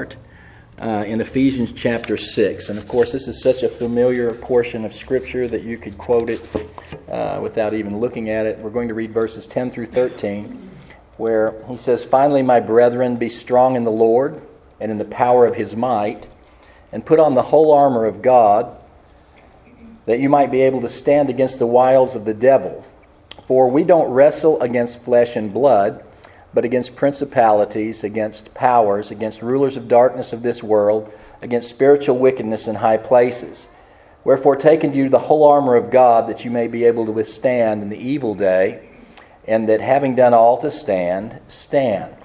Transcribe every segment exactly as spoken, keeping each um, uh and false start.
start uh, in Ephesians chapter six. And of course, this is such a familiar portion of Scripture that you could quote it uh, without even looking at it. We're going to read verses ten through thirteen, where he says, "Finally, my brethren, be strong in the Lord and in the power of His might, and put on the whole armor of God, that you might be able to stand against the wiles of the devil. For we don't wrestle against flesh and blood, but against principalities, against powers, against rulers of darkness of this world, against spiritual wickedness in high places. Wherefore take unto you the whole armor of God, that you may be able to withstand in the evil day, and that having done all to stand, stand."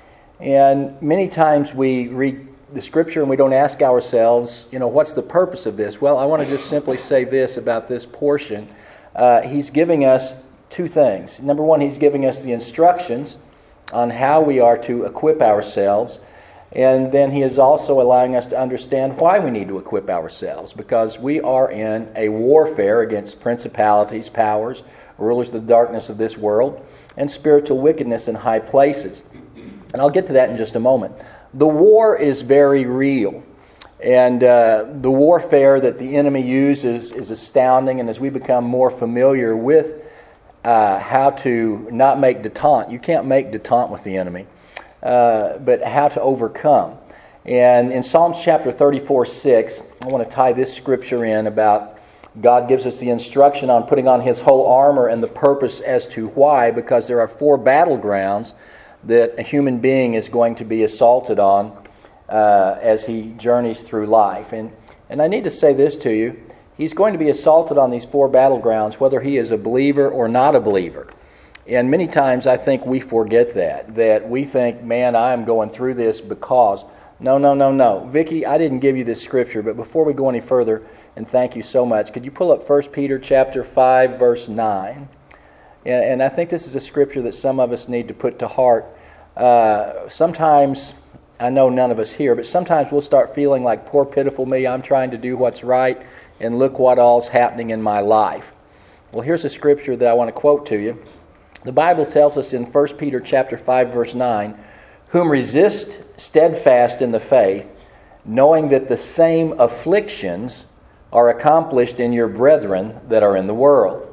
And many times we read the Scripture and we don't ask ourselves, you know, what's the purpose of this? Well, I want to just simply say this about this portion. Uh, he's giving us two things. Number one, he's giving us the instructions on how we are to equip ourselves. And then he is also allowing us to understand why we need to equip ourselves, because we are in a warfare against principalities, powers, rulers of the darkness of this world, and spiritual wickedness in high places. And I'll get to that in just a moment. The war is very real. And uh, the warfare that the enemy uses is astounding. And as we become more familiar with uh, how to not make detente, you can't make detente with the enemy, uh, but how to overcome. And in Psalms chapter thirty-four, six, I want to tie this scripture in about God gives us the instruction on putting on His whole armor and the purpose as to why, because there are four battlegrounds that a human being is going to be assaulted on uh, as he journeys through life. And and I need to say this to you. He's going to be assaulted on these four battlegrounds, whether he is a believer or not a believer. And many times I think we forget that, that we think, man, I am going through this because... No, no, no, no. Vicki, I didn't give you this scripture, but before we go any further, and thank you so much, could you pull up First Peter chapter five, verse nine? And, and I think this is a scripture that some of us need to put to heart. Uh, sometimes, I know none of us here, but sometimes we'll start feeling like, poor pitiful me, I'm trying to do what's right, and look what all's happening in my life. Well, here's a scripture that I want to quote to you. The Bible tells us in First Peter chapter five, verse nine, "Whom resist steadfast in the faith, knowing that the same afflictions are accomplished in your brethren that are in the world."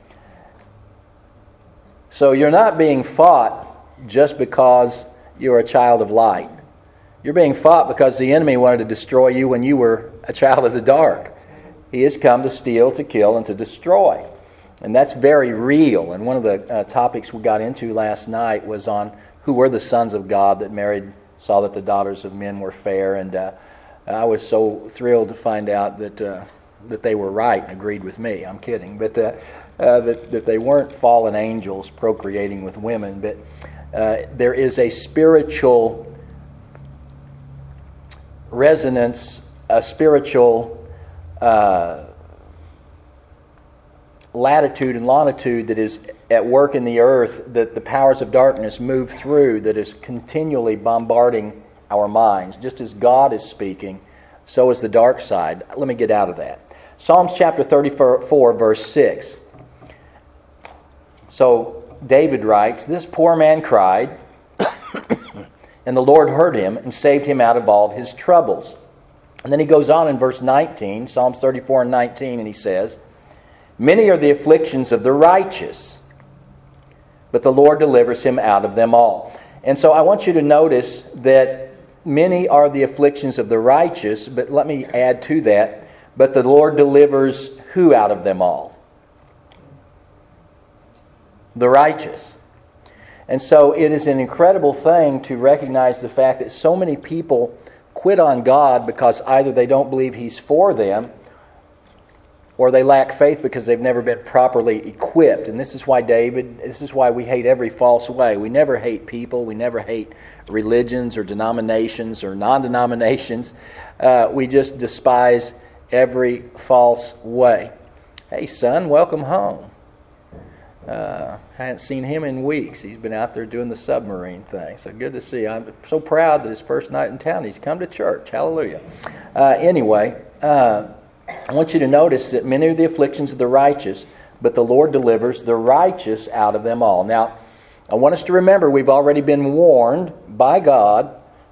So you're not being fought just because you're a child of light. You're being fought because the enemy wanted to destroy you when you were a child of the dark. He has come to steal, to kill, and to destroy. And that's very real. And one of the uh, topics we got into last night was on who were the sons of God that married, saw that the daughters of men were fair. And uh, I was so thrilled to find out that uh, that they were right and agreed with me. I'm kidding. But uh, uh, that, that they weren't fallen angels procreating with women. But uh, there is a spiritual resonance, a spiritual uh, latitude and longitude that is at work in the earth, that the powers of darkness move through, that is continually bombarding our minds. Just as God is speaking, so is the dark side. Let me get out of that. Psalms chapter thirty-four, verse six. So David writes, "This poor man cried, and the Lord heard him and saved him out of all of his troubles." And then he goes on in verse nineteen, Psalms thirty-four and nineteen, and he says, "Many are the afflictions of the righteous, but the Lord delivers him out of them all." And so I want you to notice that many are the afflictions of the righteous, but let me add to that, but the Lord delivers who out of them all? The righteous. And so it is an incredible thing to recognize the fact that so many people quit on God because either they don't believe He's for them, or they lack faith because they've never been properly equipped. And this is why David, this is why we hate every false way. We never hate people. We never hate religions or denominations or non-denominations. Uh, we just despise every false way. Hey, son, welcome home. Uh, I hadn't seen him in weeks. He's been out there doing the submarine thing. So good to see you. I'm so proud that his first night in town, he's come to church. Hallelujah. Uh, anyway, uh, I want you to notice that many are the afflictions of the righteous, but the Lord delivers the righteous out of them all. Now, I want us to remember we've already been warned by God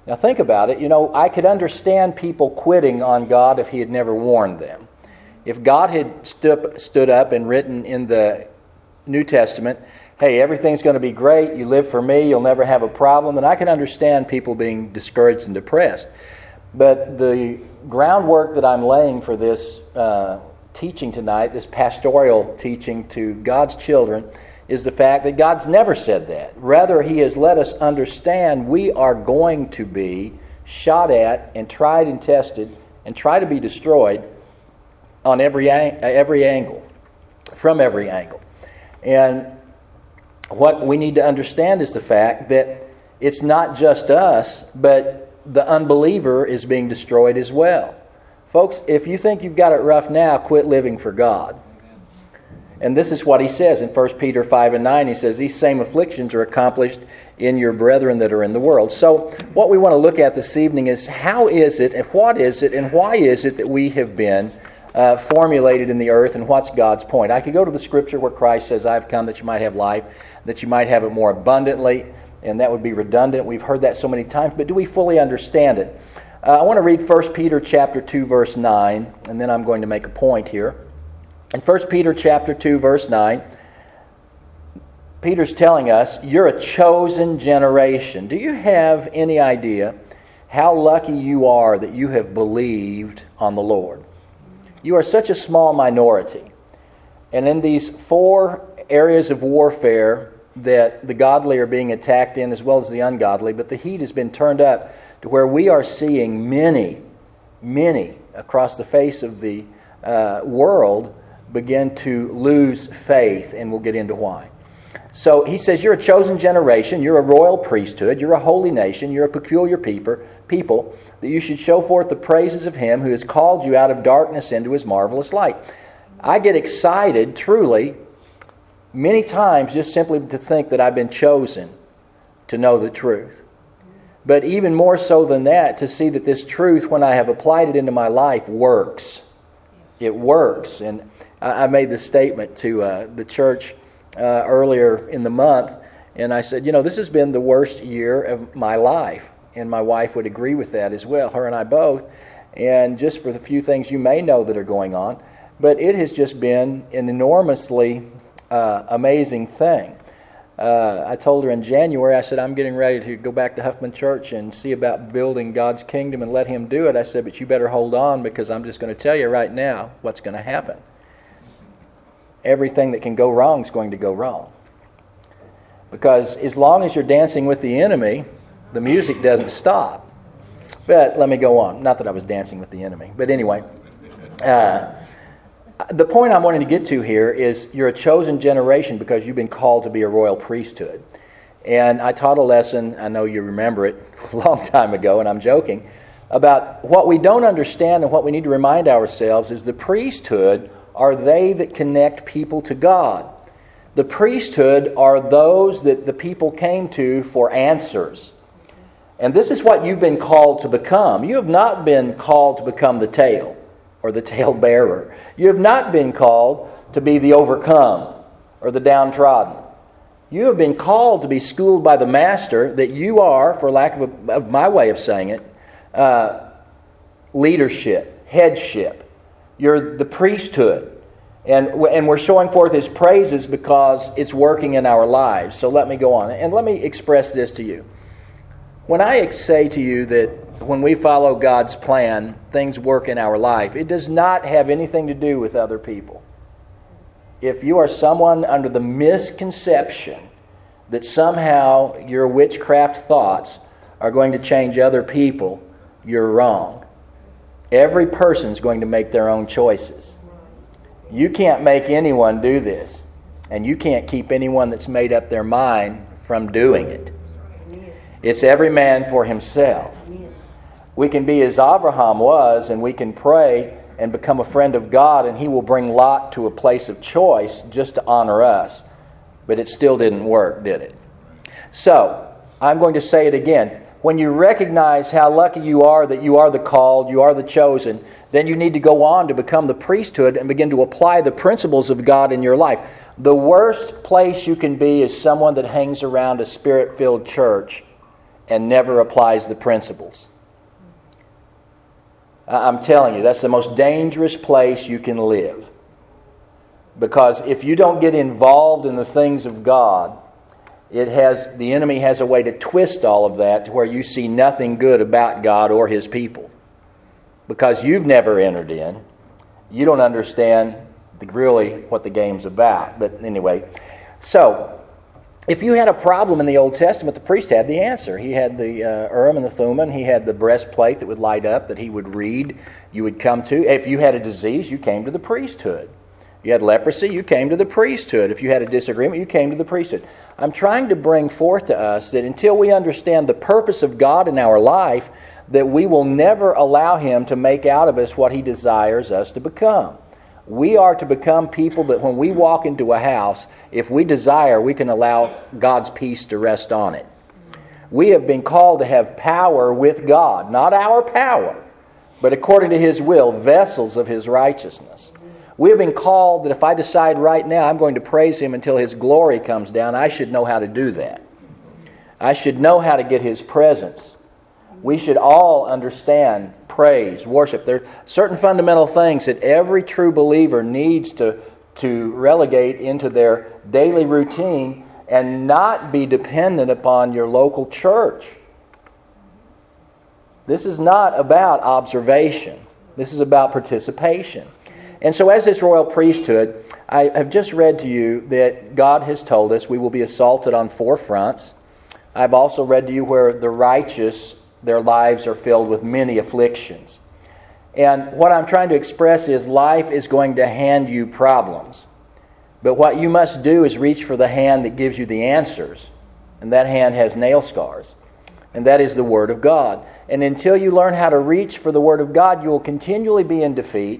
Now think about it. You know, I could understand people quitting on God if He had never warned them. If God had stood, stood up and written in the New Testament, hey, everything's going to be great, you live for me, you'll never have a problem, then I can understand people being discouraged and depressed. But the groundwork that I'm laying for this uh, teaching tonight, this pastoral teaching to God's children, is the fact that God's never said that. Rather, He has let us understand we are going to be shot at and tried and tested and try to be destroyed on every every angle, from every angle. And what we need to understand is the fact that it's not just us, but the unbeliever is being destroyed as well. Folks, if you think you've got it rough now, quit living for God. And this is what he says in First Peter five and nine. He says, these same afflictions are accomplished in your brethren that are in the world. So what we want to look at this evening is how is it and what is it and why is it that we have been uh, formulated in the earth, and what's God's point? I could go to the scripture where Christ says, I've come that you might have life, that you might have it more abundantly, and that would be redundant. We've heard that so many times, but do we fully understand it? Uh, I want to read First Peter chapter two, verse nine, and then I'm going to make a point here. In First Peter chapter two, verse nine, Peter's telling us, you're a chosen generation. Do you have any idea how lucky you are that you have believed on the Lord? You are such a small minority. And in these four areas of warfare that the godly are being attacked in as well as the ungodly, but the heat has been turned up to where we are seeing many, many across the face of the uh, world begin to lose faith, and we'll get into why. So he says, you're a chosen generation, you're a royal priesthood, you're a holy nation, you're a peculiar people, people, that you should show forth the praises of Him who has called you out of darkness into His marvelous light. I get excited, truly, many times just simply to think that I've been chosen to know the truth. But even more so than that, to see that this truth, when I have applied it into my life, works. It works. And I made this statement to uh, the church uh, earlier in the month, and I said, you know, this has been the worst year of my life. And my wife would agree with that as well, her and I both. And just for the few things you may know that are going on, but it has just been an enormously uh, amazing thing. Uh, I told her in January, I said, I'm getting ready to go back to Huffman Church and see about building God's kingdom and let Him do it. I said, but you better hold on, because I'm just going to tell you right now what's going to happen. Everything that can go wrong is going to go wrong. Because as long as you're dancing with the enemy, the music doesn't stop. But let me go on. Not that I was dancing with the enemy. But anyway, uh, the point I'm wanting to get to here is you're a chosen generation because you've been called to be a royal priesthood. And I taught a lesson, I know you remember it, a long time ago, and I'm joking, about what we don't understand and what we need to remind ourselves is the priesthood are they that connect people to God. The priesthood are those that the people came to for answers. And this is what you've been called to become. You have not been called to become the tail or the tail bearer. You have not been called to be the overcome or the downtrodden. You have been called to be schooled by the Master, that you are, for lack of, a, of my way of saying it, uh, leadership, headship. You're the priesthood. And, and we're showing forth His praises because it's working in our lives. So let me go on. And let me express this to you. When I say to you that when we follow God's plan, things work in our life, it does not have anything to do with other people. If you are someone under the misconception that somehow your witchcraft thoughts are going to change other people, you're wrong. Every person's going to make their own choices. You can't make anyone do this, and you can't keep anyone that's made up their mind from doing it. It's every man for himself. We can be as Abraham was, and we can pray and become a friend of God, and He will bring Lot to a place of choice just to honor us. But it still didn't work, did it? So, I'm going to say it again. When you recognize how lucky you are that you are the called, you are the chosen, then you need to go on to become the priesthood and begin to apply the principles of God in your life. The worst place you can be is someone that hangs around a Spirit-filled church and never applies the principles. I'm telling you, that's the most dangerous place you can live. Because if you don't get involved in the things of God, it has the enemy has a way to twist all of that to where you see nothing good about God or His people. Because you've never entered in, you don't understand the, really what the game's about. But anyway, so if you had a problem in the Old Testament, the priest had the answer. He had the uh, Urim and the Thummim. He had the breastplate that would light up that he would read. You would come to. If you had a disease, you came to the priesthood. You had leprosy, you came to the priesthood. If you had a disagreement, you came to the priesthood. I'm trying to bring forth to us that until we understand the purpose of God in our life, that we will never allow Him to make out of us what He desires us to become. We are to become people that when we walk into a house, if we desire, we can allow God's peace to rest on it. We have been called to have power with God, not our power, but according to His will, vessels of His righteousness. We have been called that if I decide right now I'm going to praise Him until His glory comes down, I should know how to do that. I should know how to get His presence. We should all understand praise, worship. There are certain fundamental things that every true believer needs to, to relegate into their daily routine and not be dependent upon your local church. This is not about observation. This is about participation. And so as this royal priesthood, I have just read to you that God has told us we will be assaulted on four fronts. I've also read to you where the righteous, their lives are filled with many afflictions. And what I'm trying to express is life is going to hand you problems. But what you must do is reach for the hand that gives you the answers. And that hand has nail scars. And that is the Word of God. And until you learn how to reach for the Word of God, you will continually be in defeat.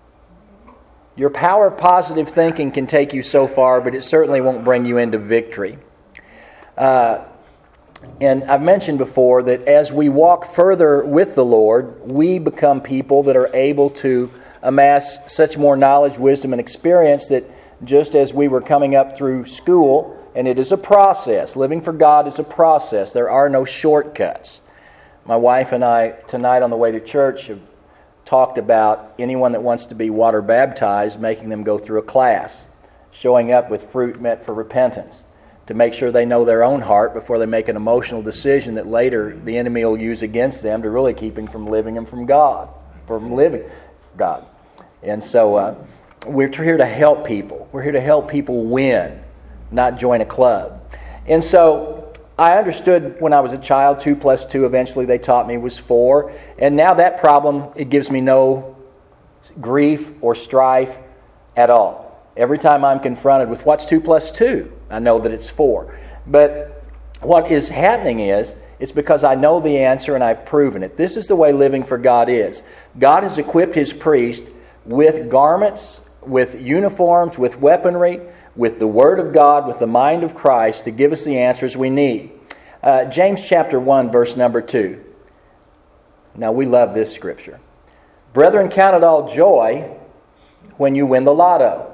Your power of positive thinking can take you so far, but it certainly won't bring you into victory. Uh, and I've mentioned before that as we walk further with the Lord, we become people that are able to amass such more knowledge, wisdom, and experience that just as we were coming up through school, and it is a process. Living for God is a process. There are no shortcuts. My wife and I, tonight on the way to church, have talked about anyone that wants to be water baptized, making them go through a class, showing up with fruit meant for repentance, to make sure they know their own heart before they make an emotional decision that later the enemy will use against them to really keep them from living them from God, from living for God. And so uh, we're here to help people. We're here to help people win, not join a club. And so I understood when I was a child, two plus two, eventually they taught me was four. And now that problem, it gives me no grief or strife at all. Every time I'm confronted with what's two plus two, I know that it's four. But what is happening is, it's because I know the answer and I've proven it. This is the way living for God is. God has equipped His priest with garments, with uniforms, with weaponry, with the Word of God, with the mind of Christ to give us the answers we need. Uh, James chapter one, verse number two. Now we love this scripture. Brethren, count it all joy when you win the lotto.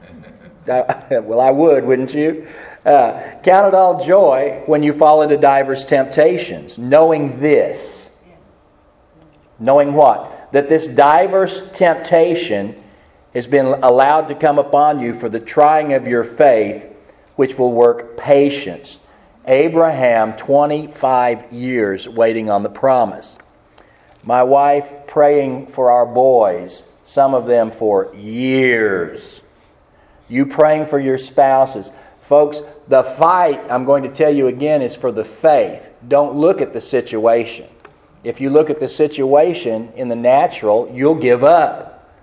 Uh, well, I would, wouldn't you? Uh, count it all joy when you fall into divers temptations, knowing this. Knowing what? That this diverse temptation has been allowed to come upon you for the trying of your faith, which will work patience. Abraham, twenty-five years waiting on the promise. My wife praying for our boys, some of them for years. You praying for your spouses. Folks, the fight, I'm going to tell you again, is for the faith. Don't look at the situation. If you look at the situation in the natural, you'll give up.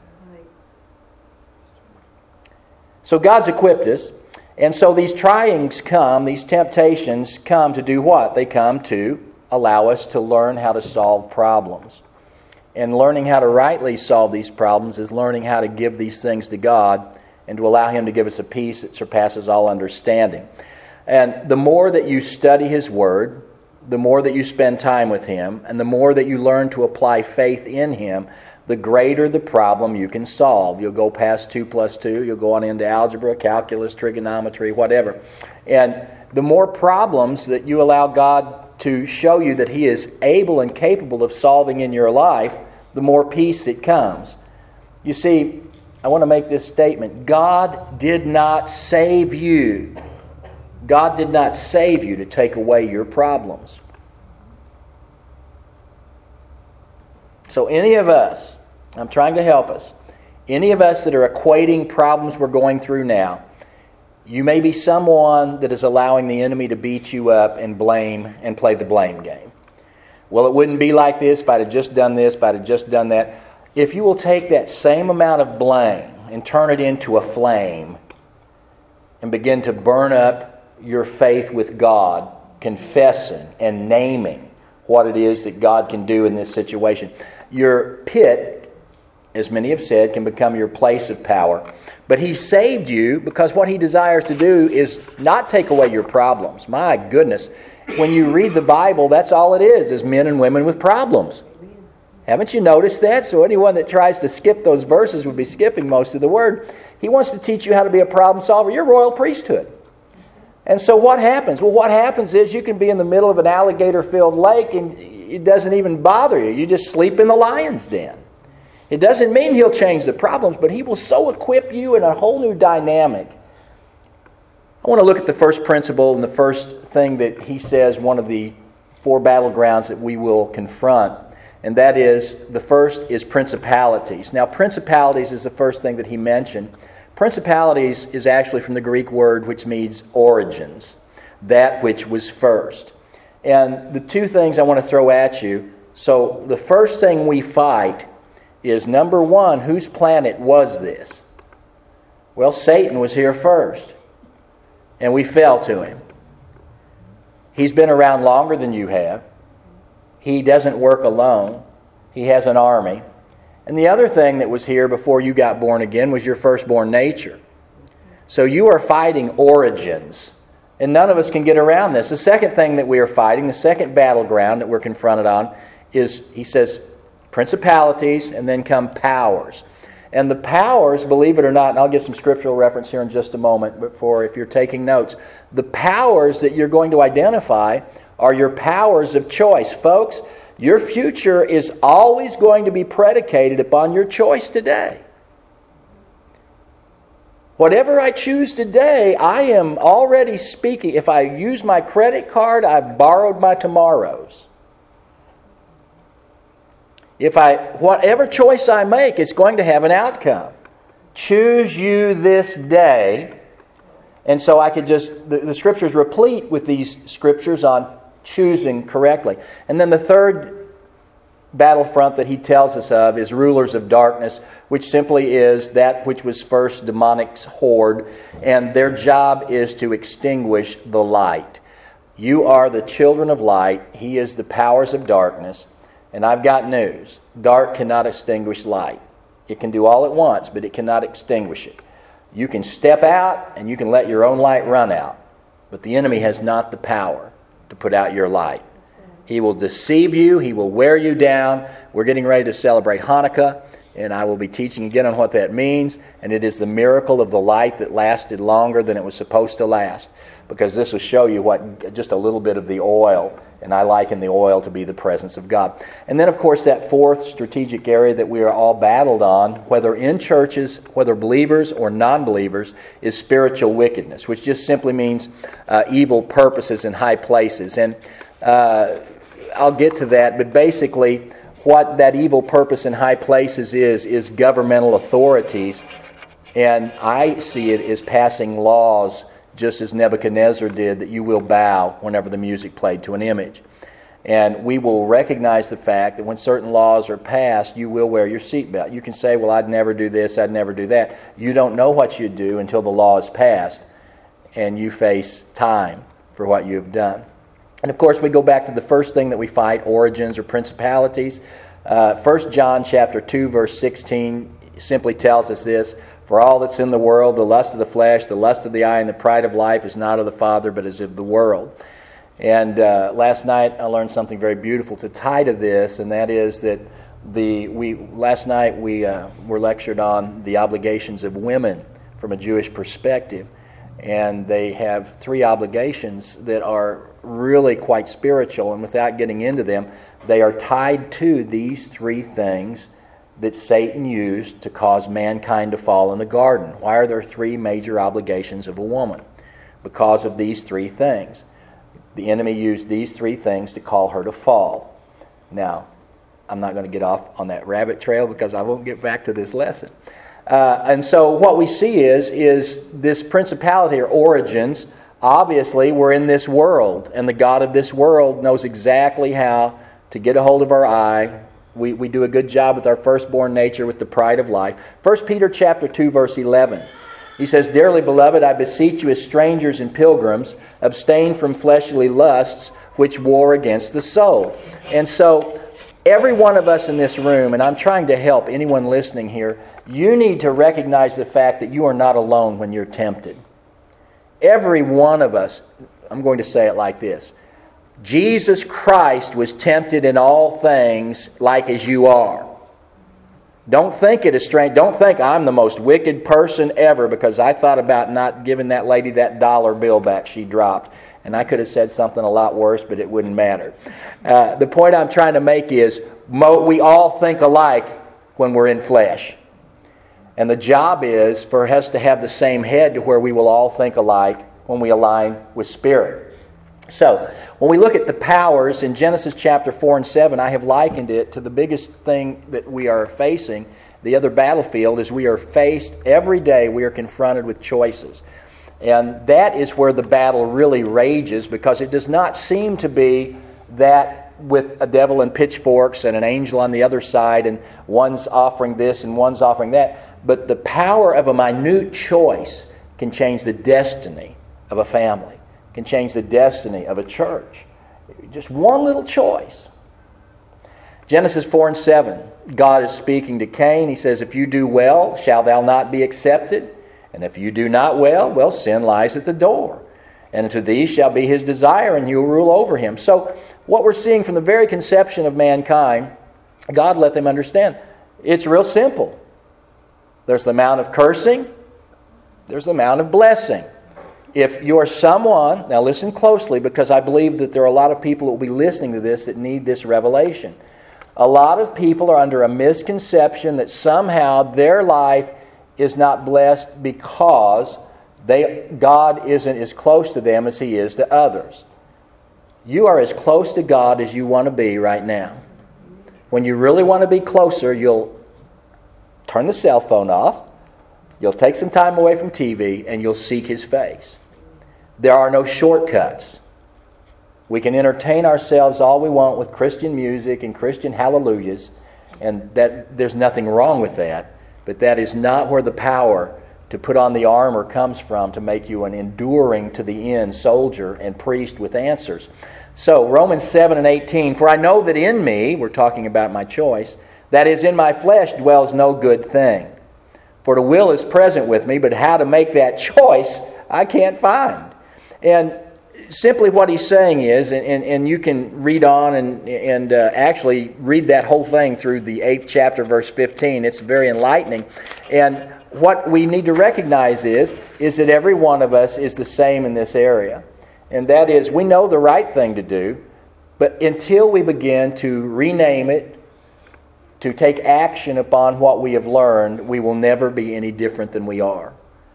So God's equipped us, and so these tryings come, these temptations come to do what? They come to allow us to learn how to solve problems. And learning how to rightly solve these problems is learning how to give these things to God and to allow Him to give us a peace that surpasses all understanding. And the more that you study His Word, the more that you spend time with Him, and the more that you learn to apply faith in Him, the greater the problem you can solve. You'll go past two plus two, you'll go on into algebra, calculus, trigonometry, whatever. And the more problems that you allow God to show you that He is able and capable of solving in your life, the more peace it comes. You see, I want to make this statement. God did not save you. God did not save you to take away your problems. So any of us, I'm trying to help us, any of us that are equating problems we're going through now, you may be someone that is allowing the enemy to beat you up and blame and play the blame game. Well, it wouldn't be like this if I'd have just done this, if I'd have just done that. If you will take that same amount of blame and turn it into a flame and begin to burn up your faith with God, confessing and naming what it is that God can do in this situation, your pit, as many have said, can become your place of power. But He saved you because what He desires to do is not take away your problems. My goodness. When you read the Bible, that's all it is, is men and women with problems. Haven't you noticed that? So anyone that tries to skip those verses would be skipping most of the Word. He wants to teach you how to be a problem solver. You're royal priesthood. And so what happens? Well, what happens is you can be in the middle of an alligator-filled lake and it doesn't even bother you. You just sleep in the lion's den. It doesn't mean He'll change the problems, but He will so equip you in a whole new dynamic. I want to look at the first principle and the first thing that He says, one of the four battlegrounds that we will confront, and that is, the first is principalities. Now, principalities is the first thing that He mentioned. Principalities is actually from the Greek word which means origins, that which was first. And the two things I want to throw at you, so the first thing we fight is, number one, whose planet was this? Well, Satan was here first, and we fell to him. He's been around longer than you have. He doesn't work alone. He has an army. And the other thing that was here before you got born again was your firstborn nature. So you are fighting origins, and none of us can get around this. The second thing that we are fighting, the second battleground that we're confronted on, is, he says, principalities, and then come powers. And the powers, believe it or not, and I'll get some scriptural reference here in just a moment, but for if you're taking notes, the powers that you're going to identify are your powers of choice. Folks, your future is always going to be predicated upon your choice today. Whatever I choose today, I am already speaking. If I use my credit card, I've borrowed my tomorrows. If I, whatever choice I make, it's going to have an outcome. Choose you this day. And so I could just, the, the scriptures replete with these scriptures on choosing correctly. And then the third battlefront that he tells us of is rulers of darkness, which simply is that which was first demonic's horde, and their job is to extinguish the light. You are the children of light. He is the powers of darkness. And I've got news. Dark cannot extinguish light. It can do all at once, but it cannot extinguish it. You can step out and you can let your own light run out, but the enemy has not the power to put out your light. He will deceive you. He will wear you down. We're getting ready to celebrate Hanukkah, and I will be teaching again on what that means. And it is the miracle of the light that lasted longer than it was supposed to last, because this will show you what just a little bit of the oil, and I liken the oil to be the presence of God. And then, of course, that fourth strategic area that we are all battled on, whether in churches, whether believers or non-believers, is spiritual wickedness, which just simply means uh, evil purposes in high places. And uh, I'll get to that, but basically what that evil purpose in high places is, is governmental authorities. And I see it as passing laws, just as Nebuchadnezzar did, that you will bow whenever the music played to an image. And we will recognize the fact that when certain laws are passed, you will wear your seatbelt. You can say, well, I'd never do this, I'd never do that. You don't know what you'd do until the law is passed and you face time for what you have done. And of course, we go back to the first thing that we fight, origins or principalities. Uh, First John chapter two, verse sixteen simply tells us this: for all that's in the world, the lust of the flesh, the lust of the eye, and the pride of life is not of the Father, but is of the world. And uh, last night I learned something very beautiful to tie to this, and that is that the we last night we uh, were lectured on the obligations of women from a Jewish perspective, and they have three obligations that are really quite spiritual, and without getting into them, they are tied to these three things that Satan used to cause mankind to fall in the garden. Why are there three major obligations of a woman? Because of these three things. The enemy used these three things to call her to fall. Now, I'm not going to get off on that rabbit trail because I won't get back to this lesson. Uh, and so what we see is, is this principality or origins, obviously we're in this world, and the God of this world knows exactly how to get a hold of our eye. We, we do a good job with our firstborn nature, with the pride of life. First Peter chapter two, verse eleven. He says, "Dearly beloved, I beseech you as strangers and pilgrims, abstain from fleshly lusts which war against the soul." And so, every one of us in this room, and I'm trying to help anyone listening here, you need to recognize the fact that you are not alone when you're tempted. Every one of us, I'm going to say it like this: Jesus Christ was tempted in all things like as you are. Don't think it is strange. Don't think I'm the most wicked person ever because I thought about not giving that lady that dollar bill back she dropped. And I could have said something a lot worse, but it wouldn't matter. Uh, the point I'm trying to make is mo- we all think alike when we're in flesh. And the job is for us to have the same head to where we will all think alike when we align with Spirit. So, when we look at the powers in Genesis chapter four and seven, I have likened it to the biggest thing that we are facing. The other battlefield is we are faced every day, we are confronted with choices. And that is where the battle really rages, because it does not seem to be that with a devil and pitchforks and an angel on the other side and one's offering this and one's offering that. But the power of a minute choice can change the destiny of a family, can change the destiny of a church. Just one little choice. Genesis four and seven, God is speaking to Cain. He says, "If you do well, shall thou not be accepted? And if you do not well, well, sin lies at the door. And to thee shall be his desire, and you will rule over him." So what we're seeing from the very conception of mankind, God let them understand. It's real simple. There's the amount of cursing. There's the amount of blessing. If you're someone, now listen closely, because I believe that there are a lot of people that will be listening to this that need this revelation. A lot of people are under a misconception that somehow their life is not blessed because they God isn't as close to them as He is to others. You are as close to God as you want to be right now. When you really want to be closer, you'll turn the cell phone off, you'll take some time away from T V, and you'll seek His face. There are no shortcuts. We can entertain ourselves all we want with Christian music and Christian hallelujahs, and that there's nothing wrong with that, but that is not where the power to put on the armor comes from to make you an enduring to the end soldier and priest with answers. So Romans seven and eighteen, "For I know that in me," we're talking about my choice, "that is in my flesh dwells no good thing. For the will is present with me, but how to make that choice I can't find." And simply what he's saying is, and, and, and you can read on and, and uh, actually read that whole thing through the eighth chapter, verse fifteen. It's very enlightening. And what we need to recognize is, is that every one of us is the same in this area. And that is, we know the right thing to do, but until we begin to rename it, to take action upon what we have learned, we will never be any different than we are.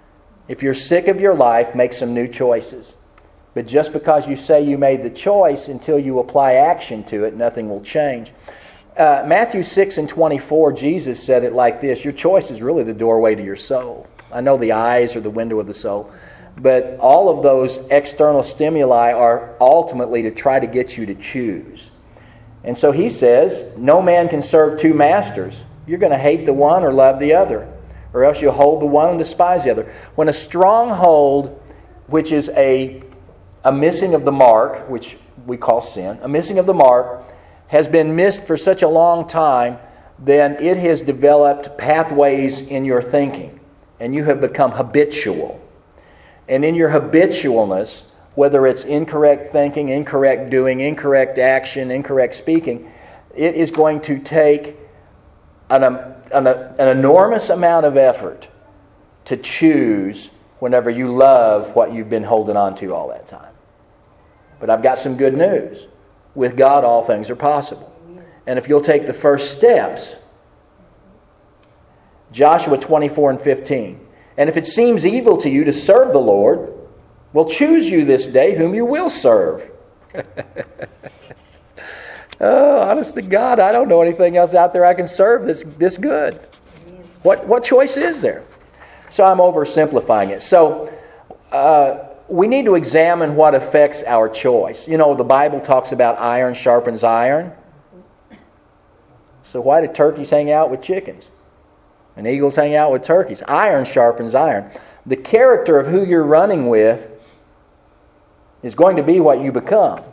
If you're sick of your life, make some new choices. But just because you say you made the choice, until you apply action to it, nothing will change. Uh, Matthew six and twenty-four, Jesus said it like this: your choice is really the doorway to your soul. I know the eyes are the window of the soul, but all of those external stimuli are ultimately to try to get you to choose. And so he says, no man can serve two masters. You're going to hate the one or love the other, or else you'll hold the one and despise the other. When a stronghold, which is a, a missing of the mark, which we call sin, a missing of the mark, has been missed for such a long time, then it has developed pathways in your thinking, and you have become habitual. And in your habitualness, whether it's incorrect thinking, incorrect doing, incorrect action, incorrect speaking, it is going to take an, an, an enormous amount of effort to choose whenever you love what you've been holding on to all that time. But I've got some good news. With God, all things are possible. And if you'll take the first steps, Joshua twenty-four and fifteen. And if it seems evil to you to serve the Lord, well, choose you this day whom you will serve. Oh, honest to God, I don't know anything else out there I can serve this, this good. What, what choice is there? So I'm oversimplifying it. So uh, we need to examine what affects our choice. You know, the Bible talks about iron sharpens iron. So why do turkeys hang out with chickens? And eagles hang out with turkeys. Iron sharpens iron. The character of who you're running with is going to be what you become.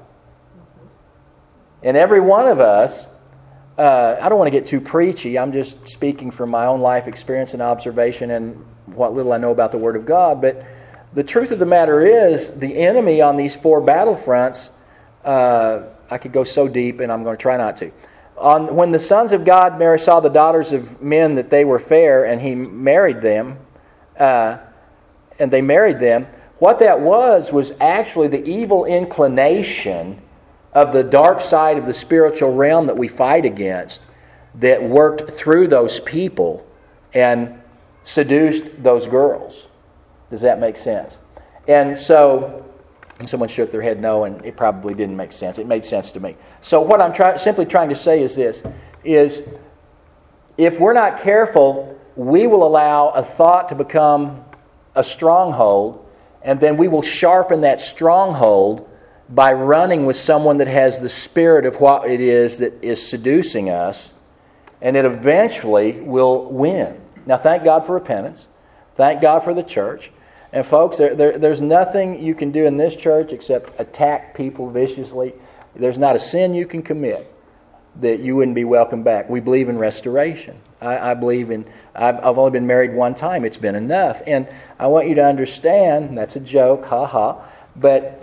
And every one of us, uh, I don't want to get too preachy. I'm just speaking from my own life experience and observation and what little I know about the Word of God. But the truth of the matter is, the enemy on these four battlefronts, uh, I could go so deep, and I'm going to try not to. On, when the sons of God Mary saw the daughters of men that they were fair, and he married them, uh, and they married them, what that was was actually the evil inclination of the dark side of the spiritual realm that we fight against that worked through those people and seduced those girls. Does that make sense? And so, and someone shook their head no, and it probably didn't make sense. It made sense to me. So what I'm try- simply trying to say is this, is if we're not careful, we will allow a thought to become a stronghold, and then we will sharpen that stronghold by running with someone that has the spirit of what it is that is seducing us, and it eventually will win. Now, thank God for repentance. Thank God for the church. And folks, there, there, there's nothing you can do in this church except attack people viciously. There's not a sin you can commit that you wouldn't be welcome back. We believe in restoration. I, I believe in, I've, I've only been married one time. It's been enough. And I want you to understand, that's a joke, ha ha, but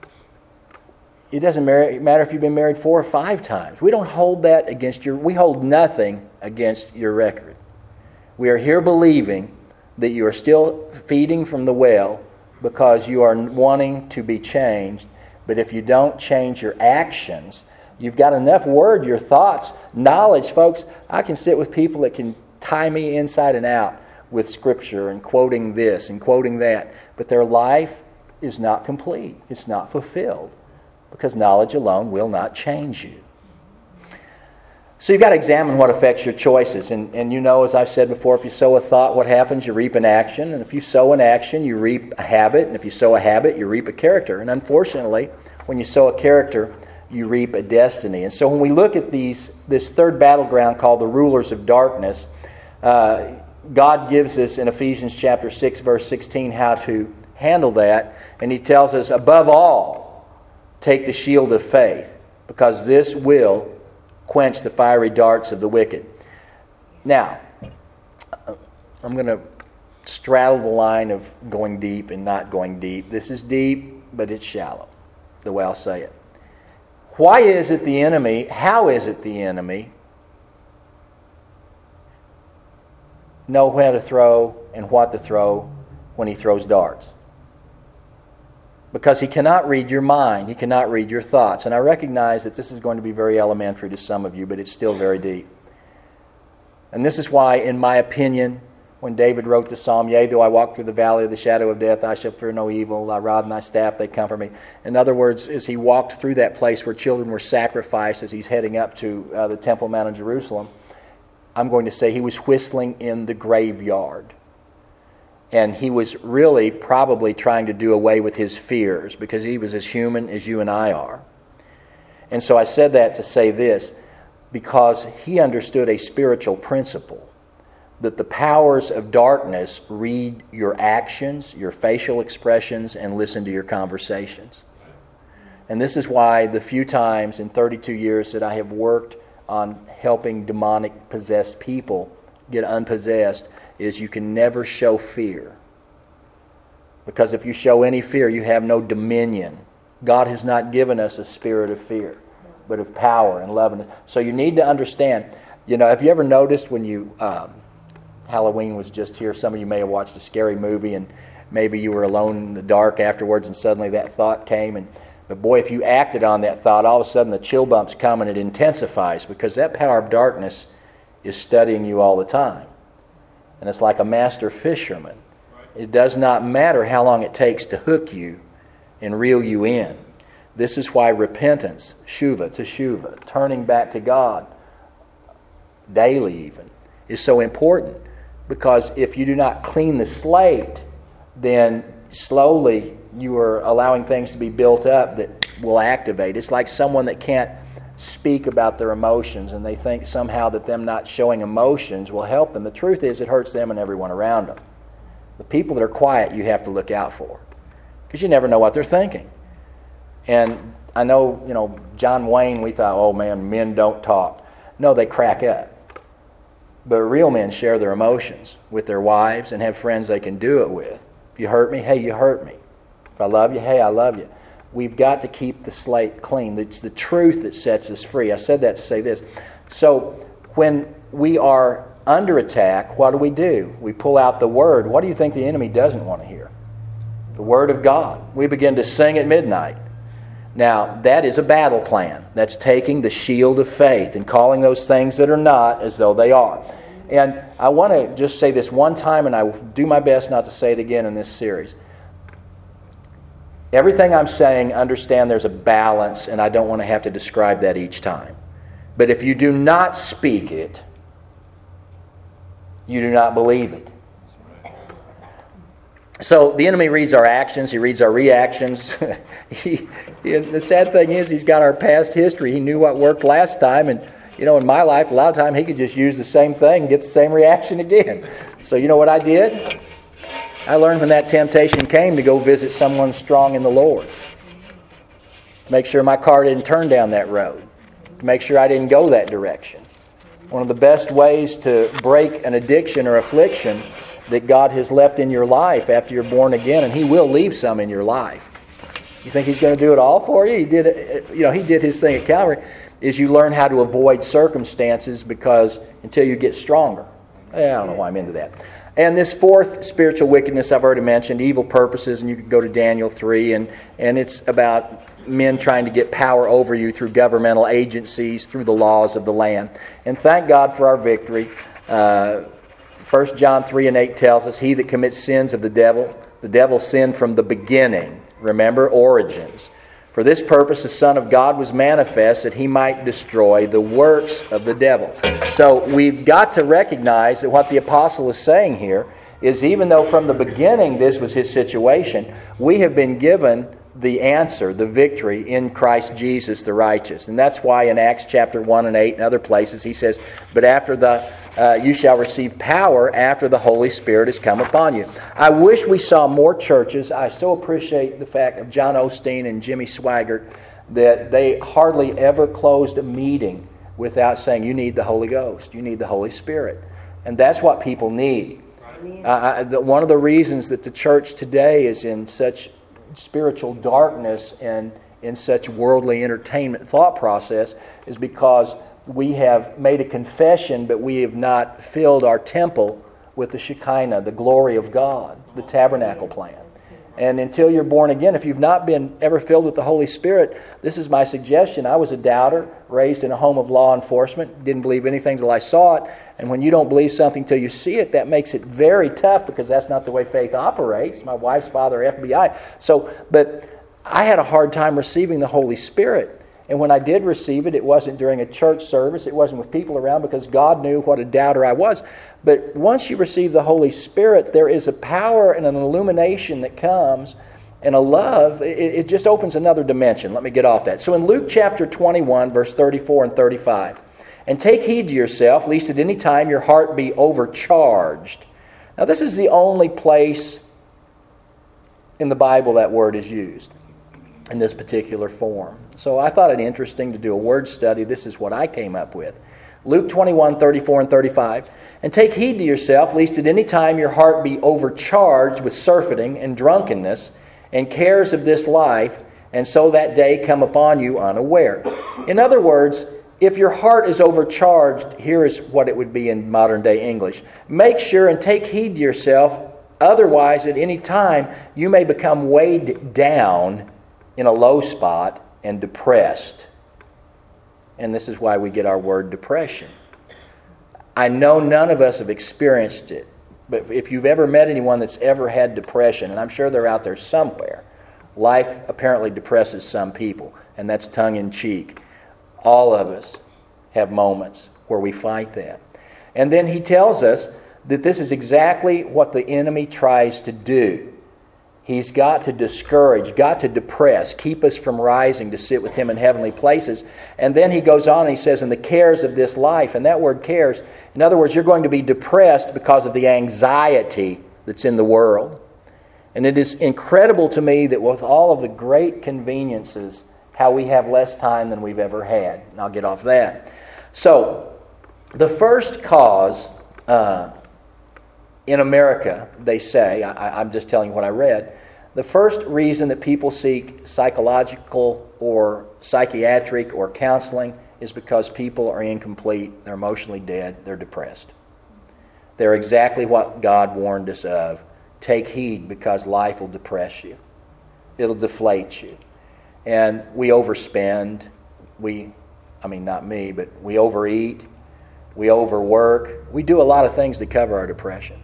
it doesn't matter if you've been married four or five times. We don't hold that against your, we hold nothing against your record. We are here believing that you are still feeding from the well because you are wanting to be changed. But if you don't change your actions, you've got enough word, your thoughts, knowledge. Folks, I can sit with people that can tie me inside and out with Scripture and quoting this and quoting that. But their life is not complete. It's not fulfilled. Because knowledge alone will not change you. So you've got to examine what affects your choices. And, and you know, as I've said before, if you sow a thought, what happens? You reap an action. And if you sow an action, you reap a habit. And if you sow a habit, you reap a character. And unfortunately, when you sow a character, you reap a destiny. And so when we look at these, this third battleground called the rulers of darkness, uh, God gives us in Ephesians chapter six, verse sixteen, how to handle that. And He tells us, above all, take the shield of faith, because this will quench the fiery darts of the wicked. Now, I'm going to straddle the line of going deep and not going deep. This is deep, but it's shallow, the way I'll say it. Why is it the enemy, how is it the enemy know where to throw and what to throw when he throws darts? Because he cannot read your mind. He cannot read your thoughts. And I recognize that this is going to be very elementary to some of you, but it's still very deep. And this is why, in my opinion, when David wrote the psalm, yea, though I walk through the valley of the shadow of death, I shall fear no evil. Thy rod and thy staff, they comfort me. In other words, as he walked through that place where children were sacrificed as he's heading up to uh, the Temple Mount in Jerusalem, I'm going to say he was whistling in the graveyard. And he was really probably trying to do away with his fears because he was as human as you and I are. And so I said that to say this, because he understood a spiritual principle, that the powers of darkness read your actions, your facial expressions, and listen to your conversations. And this is why the few times in thirty-two years that I have worked on helping demonic possessed people get unpossessed, is you can never show fear. Because if you show any fear, you have no dominion. God has not given us a spirit of fear, but of power and love. So you need to understand, you know, have you ever noticed when you, um, Halloween was just here, some of you may have watched a scary movie and maybe you were alone in the dark afterwards and suddenly that thought came, and But boy, if you acted on that thought, all of a sudden the chill bumps come and it intensifies, because that power of darkness is studying you all the time. And it's like a master fisherman. It does not matter how long it takes to hook you and reel you in. This is why repentance, shuva, teshuva, turning back to God, daily even, is so important. Because if you do not clean the slate, then slowly you are allowing things to be built up that will activate. It's like someone that can't speak about their emotions, and they think somehow that them not showing emotions will help them. The truth is, it hurts them and everyone around them. The people that are quiet you have to look out for, because you never know what they're thinking. And I know, you know, John Wayne, we thought, oh man, men don't talk. No, they crack up. But real men share their emotions with their wives and have friends they can do it with. If you hurt me, hey, you hurt me. If I love you, hey, I love you. We've got to keep the slate clean. It's the truth that sets us free. I said that to say this. So when we are under attack, what do we do? We pull out the Word. What do you think the enemy doesn't want to hear? The Word of God. We begin to sing at midnight. Now, that is a battle plan. That's taking the shield of faith and calling those things that are not as though they are. And I want to just say this one time, and I will do my best not to say it again in this series. Everything I'm saying, understand there's a balance, and I don't want to have to describe that each time. But if you do not speak it, you do not believe it. So the enemy reads our actions, he reads our reactions. he, he, the sad thing is, he's got our past history. He knew what worked last time, and you know, in my life, a lot of time he could just use the same thing and get the same reaction again. So you know what I did? I learned when that temptation came to go visit someone strong in the Lord. Make sure my car didn't turn down that road. To make sure I didn't go that direction. One of the best ways to break an addiction or affliction that God has left in your life after you're born again, and He will leave some in your life. You think He's going to do it all for you? He did it, you know, He did His thing at Calvary. Is you learn how to avoid circumstances, because until you get stronger. I don't know why I'm into that. And this fourth spiritual wickedness I've already mentioned, evil purposes, and you can go to Daniel three, and, and it's about men trying to get power over you through governmental agencies, through the laws of the land. And thank God for our victory. Uh, First John three and eight tells us, he that commits sins of the devil, the devil sinned from the beginning. Remember, origins. For this purpose the Son of God was manifest, that He might destroy the works of the devil. So we've got to recognize that what the apostle is saying here is, even though from the beginning this was his situation, we have been given the answer, the victory in Christ Jesus the righteous. And that's why in Acts chapter one and eight and other places he says, but after the uh, you shall receive power after the Holy Spirit has come upon you. I wish we saw more churches. I so appreciate the fact of John Osteen and Jimmy Swaggart that they hardly ever closed a meeting without saying, you need the Holy Ghost, you need the Holy Spirit. And that's what people need. Uh, the, one of the reasons that the church today is in such spiritual darkness and in such worldly entertainment thought process is because we have made a confession, but we have not filled our temple with the Shekinah, the glory of God, the tabernacle plan. And until you're born again, if you've not been ever filled with the Holy Spirit, this is my suggestion. I was a doubter, raised in a home of law enforcement, didn't believe anything till I saw it. And when you don't believe something till you see it, that makes it very tough, because that's not the way faith operates. My wife's father, F B I. So, but I had a hard time receiving the Holy Spirit. And when I did receive it, it wasn't during a church service. It wasn't with people around, because God knew what a doubter I was. But once you receive the Holy Spirit, there is a power and an illumination that comes, and a love. It, it just opens another dimension. Let me get off that. So in Luke chapter twenty-one, verse thirty-four and thirty-five, and take heed to yourself, lest at any time your heart be overcharged. Now this is the only place in the Bible that word is used in this particular form. So I thought it interesting to do a word study. This is what I came up with. Luke twenty-one, thirty-four and thirty-five. And take heed to yourself, lest at any time your heart be overcharged with surfeiting and drunkenness and cares of this life, and so that day come upon you unaware. In other words, if your heart is overcharged, here is what it would be in modern day English. Make sure and take heed to yourself, otherwise at any time you may become weighed down in a low spot and depressed. And this is why we get our word depression. I know none of us have experienced it, but if you've ever met anyone that's ever had depression, and I'm sure they're out there somewhere, life apparently depresses some people, and that's tongue-in-cheek. All of us have moments where we fight that. And then he tells us that this is exactly what the enemy tries to do. He's got to discourage, got to depress, keep us from rising to sit with Him in heavenly places. And then he goes on and he says, in the cares of this life, and that word cares, in other words, you're going to be depressed because of the anxiety that's in the world. And it is incredible to me that with all of the great conveniences, how we have less time than we've ever had. And I'll get off that. So, the first cause uh, in America, they say, I, I'm just telling you what I read, the first reason that people seek psychological or psychiatric or counseling is because people are incomplete, they're emotionally dead, they're depressed. They're exactly what God warned us of. Take heed, because life will depress you. It'll deflate you. And we overspend. We, I mean, not me, but we overeat. We overwork. We do a lot of things to cover our depression.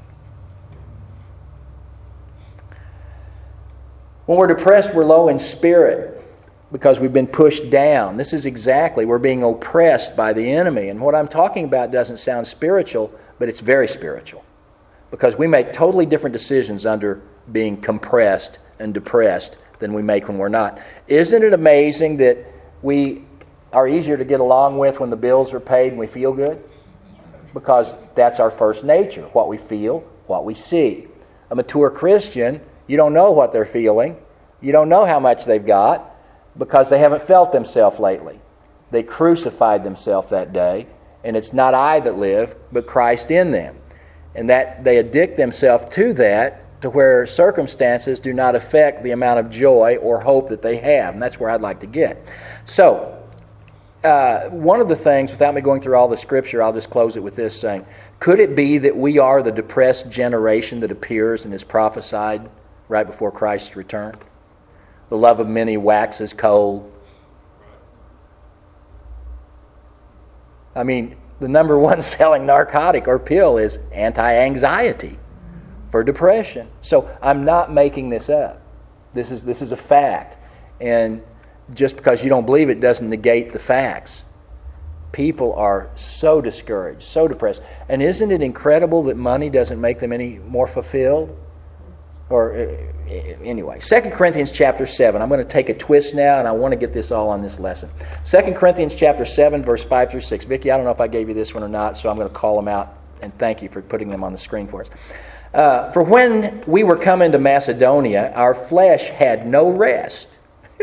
When we're depressed, we're low in spirit because we've been pushed down. This is exactly, we're being oppressed by the enemy. And what I'm talking about doesn't sound spiritual, but it's very spiritual. Because we make totally different decisions under being compressed and depressed than we make when we're not. Isn't it amazing that we are easier to get along with when the bills are paid and we feel good? Because that's our first nature, what we feel, what we see. A mature Christian, you don't know what they're feeling. You don't know how much they've got because they haven't felt themselves lately. They crucified themselves that day, and it's not I that live, but Christ in them. And that they addict themselves to that, to where circumstances do not affect the amount of joy or hope that they have. And that's where I'd like to get. So, uh, one of the things, without me going through all the Scripture, I'll just close it with this saying, could it be that we are the depressed generation that appears and is prophesied right before Christ's return? The love of many waxes cold. I mean, the number one selling narcotic or pill is anti-anxiety for depression. So I'm not making this up. This is this is a fact. And just because you don't believe it doesn't negate the facts. People are so discouraged, so depressed. And isn't it incredible that money doesn't make them any more fulfilled? Or uh, anyway, Second Corinthians chapter seven. I'm going to take a twist now, and I want to get this all on this lesson. Second Corinthians chapter seven, verse five through six. Vicki, I don't know if I gave you this one or not, so I'm going to call them out, and thank you for putting them on the screen for us. Uh, for when we were coming to Macedonia, our flesh had no rest.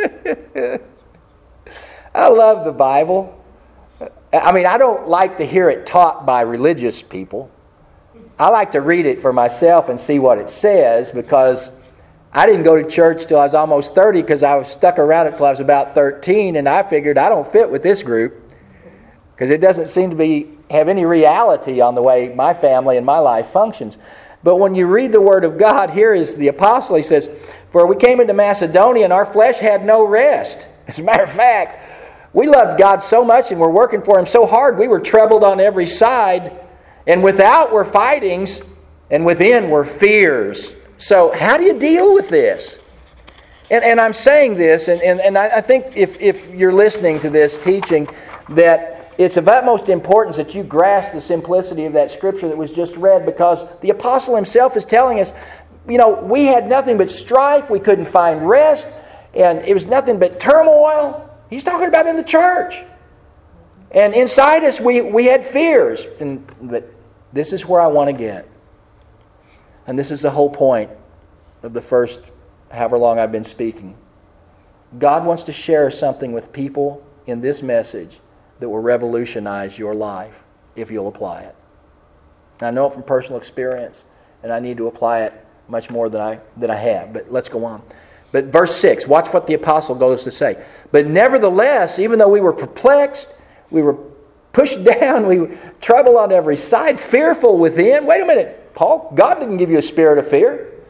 I love the Bible. I mean, I don't like to hear it taught by religious people. I like to read it for myself and see what it says, because I didn't go to church till I was almost thirty because I was stuck around it till I was about thirteen, and I figured I don't fit with this group because it doesn't seem to be have any reality on the way my family and my life functions. But when you read the Word of God, here is the apostle. He says, for we came into Macedonia and our flesh had no rest. As a matter of fact, we loved God so much and were working for Him so hard, we were troubled on every side. And without were fightings, and within were fears. So how do you deal with this? And, and I'm saying this, and, and, and I, I think if, if you're listening to this teaching, that it's of utmost importance that you grasp the simplicity of that Scripture that was just read, because the apostle himself is telling us, you know, we had nothing but strife, we couldn't find rest, and it was nothing but turmoil. He's talking about in the church. And inside us, we, we had fears. And, but this is where I want to get. And this is the whole point of the first however long I've been speaking. God wants to share something with people in this message that will revolutionize your life if you'll apply it. And I know it from personal experience, and I need to apply it much more than I, than I have. But let's go on. But verse six, watch what the apostle goes to say. But nevertheless, even though we were perplexed, we were pushed down, we were troubled on every side, fearful within. Wait a minute, Paul, God didn't give you a spirit of fear.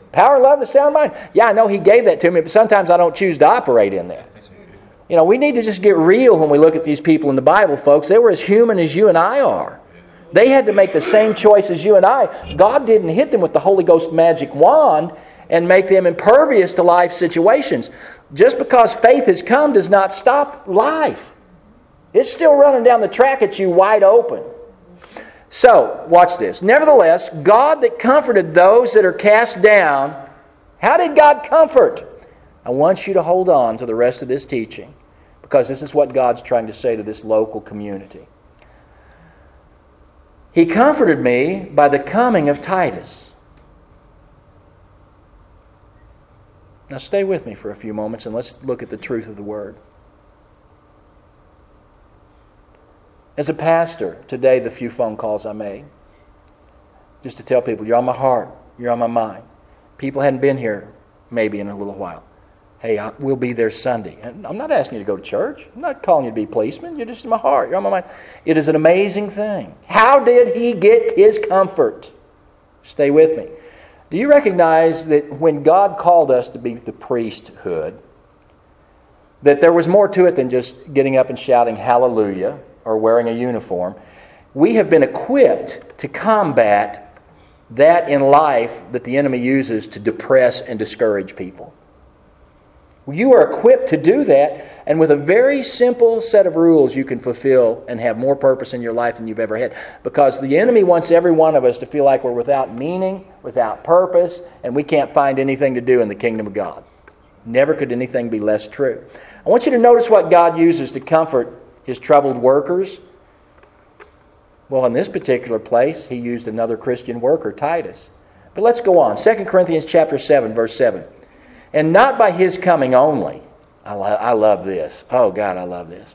Power, love, and a sound mind. Yeah, I know He gave that to me, but sometimes I don't choose to operate in that. You know, we need to just get real when we look at these people in the Bible, folks. They were as human as you and I are. They had to make the same choice as you and I. God didn't hit them with the Holy Ghost magic wand and make them impervious to life situations. Just because faith has come does not stop life. It's still running down the track at you wide open. So, watch this. Nevertheless, God that comforted those that are cast down, how did God comfort? I want you to hold on to the rest of this teaching, because this is what God's trying to say to this local community. He comforted me by the coming of Titus. Now stay with me for a few moments and let's look at the truth of the Word. As a pastor, today the few phone calls I made, just to tell people, you're on my heart, you're on my mind. People hadn't been here maybe in a little while. Hey, I, we'll be there Sunday. And I'm not asking you to go to church. I'm not calling you to be policemen. You're just in my heart. You're on my mind. It is an amazing thing. How did he get his comfort? Stay with me. Do you recognize that when God called us to be the priesthood, that there was more to it than just getting up and shouting hallelujah or wearing a uniform? We have been equipped to combat that in life that the enemy uses to depress and discourage people. You are equipped to do that, and with a very simple set of rules you can fulfill and have more purpose in your life than you've ever had. Because the enemy wants every one of us to feel like we're without meaning, without purpose, and we can't find anything to do in the kingdom of God. Never could anything be less true. I want you to notice what God uses to comfort His troubled workers. Well, in this particular place, He used another Christian worker, Titus. But let's go on. Second Corinthians chapter seven, verse seven. And not by His coming only. I, lo- I love this. Oh, God, I love this.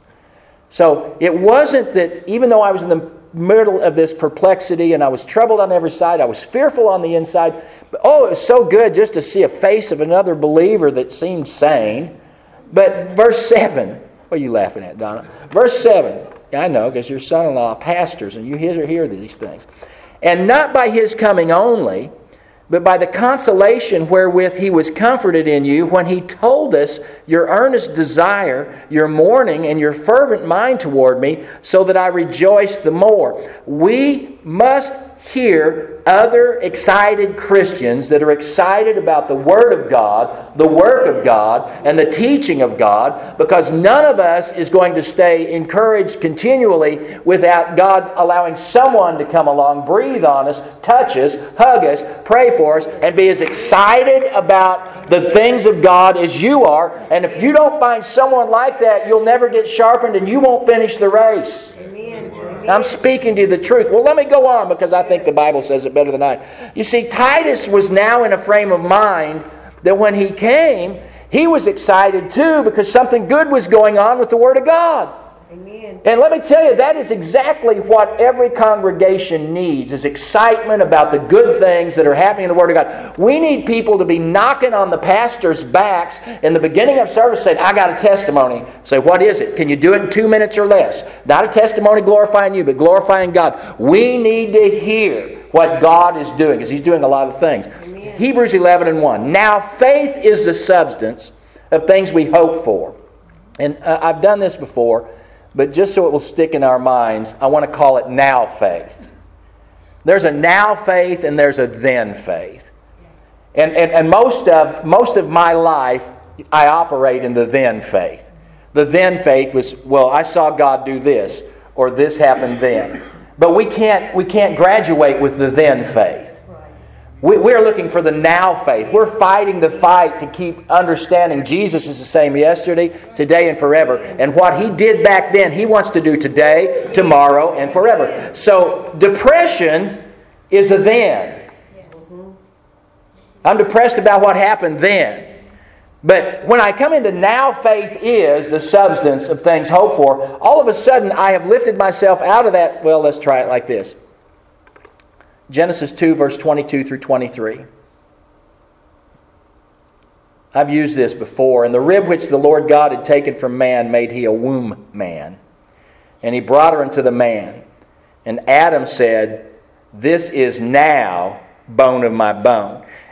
So it wasn't that even though I was in the middle of this perplexity and I was troubled on every side, I was fearful on the inside, but oh, it was so good just to see a face of another believer that seemed sane. But verse seven, what are you laughing at, Donna? Verse seven, I know, because your son-in-law pastors and you hear, hear these things. And not by His coming only, but by the consolation wherewith He was comforted in you when He told us your earnest desire, your mourning, and your fervent mind toward me, so that I rejoice the more. We must hear other excited Christians that are excited about the Word of God, the work of God, and the teaching of God, because none of us is going to stay encouraged continually without God allowing someone to come along, breathe on us, touch us, hug us, pray for us, and be as excited about the things of God as you are. And if you don't find someone like that, you'll never get sharpened and you won't finish the race. I'm speaking to you the truth. Well, let me go on because I think the Bible says it better than I. You see, Titus was now in a frame of mind that when he came, he was excited too because something good was going on with the Word of God. Amen. And let me tell you, that is exactly what every congregation needs, is excitement about the good things that are happening in the Word of God. We need people to be knocking on the pastor's backs in the beginning of service saying, I got a testimony. Say, what is it? Can you do it in two minutes or less? Not a testimony glorifying you, but glorifying God. We need to hear what God is doing, because He's doing a lot of things. Amen. Hebrews eleven and one. Now faith is the substance of things we hope for. And uh, I've done this before, but just so it will stick in our minds, I want to call it now faith. There's a now faith and there's a then faith. And, and, and most of most of my life, I operate in the then faith. The then faith was, well, I saw God do this, or this happened then. But we can't we can't graduate with the then faith. We, we're looking for the now faith. We're fighting the fight to keep understanding Jesus is the same yesterday, today, and forever. And what He did back then, He wants to do today, tomorrow, and forever. So depression is a then. I'm depressed about what happened then. But when I come into now faith is the substance of things hoped for, all of a sudden I have lifted myself out of that. Well, let's try it like this. Genesis two, verse twenty-two through twenty-three. I've used this before. And the rib which the Lord God had taken from man made He a womb man. And He brought her unto the man. And Adam said, This is now bone of my bone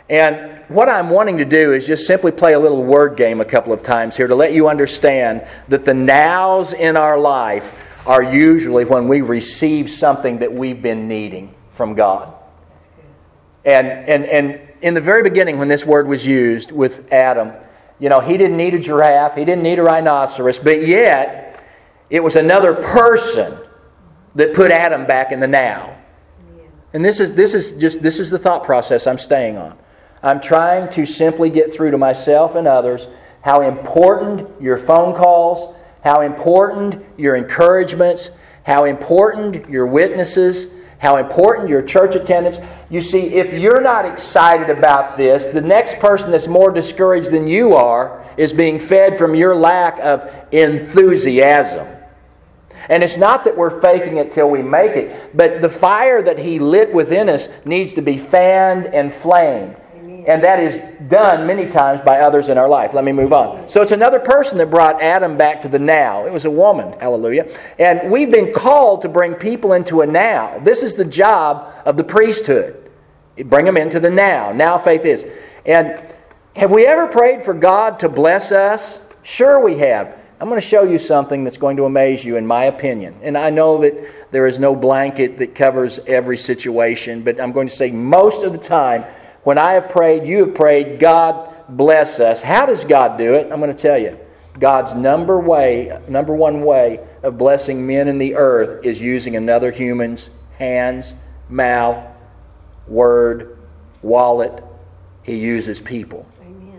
And what I'm wanting to do is just simply play a little word game a couple of times here to let you understand that the nows in our life are usually when we receive something that we've been needing from God. And and and in the very beginning when this word was used with Adam, you know, he didn't need a giraffe, he didn't need a rhinoceros, but yet it was another person that put Adam back in the now. And this is this is just this is the thought process I'm staying on. I'm trying to simply get through to myself and others how important your phone calls, how important your encouragements, how important your witnesses, how important your church attendance. You see, if you're not excited about this, the next person that's more discouraged than you are is being fed from your lack of enthusiasm. And it's not that we're faking it till we make it, but the fire that He lit within us needs to be fanned and flamed. And that is done many times by others in our life. Let me move on. So it's another person that brought Adam back to the now. It was a woman. Hallelujah. And we've been called to bring people into a now. This is the job of the priesthood. Bring them into the now. Now faith is. And have we ever prayed for God to bless us? Sure we have. I'm going to show you something that's going to amaze you in my opinion. And I know that there is no blanket that covers every situation, but I'm going to say most of the time, when I have prayed, you have prayed, God bless us. How does God do it? I'm going to tell you. God's number way, number one way of blessing men in the earth is using another human's hands, mouth, word, wallet. He uses people. Amen.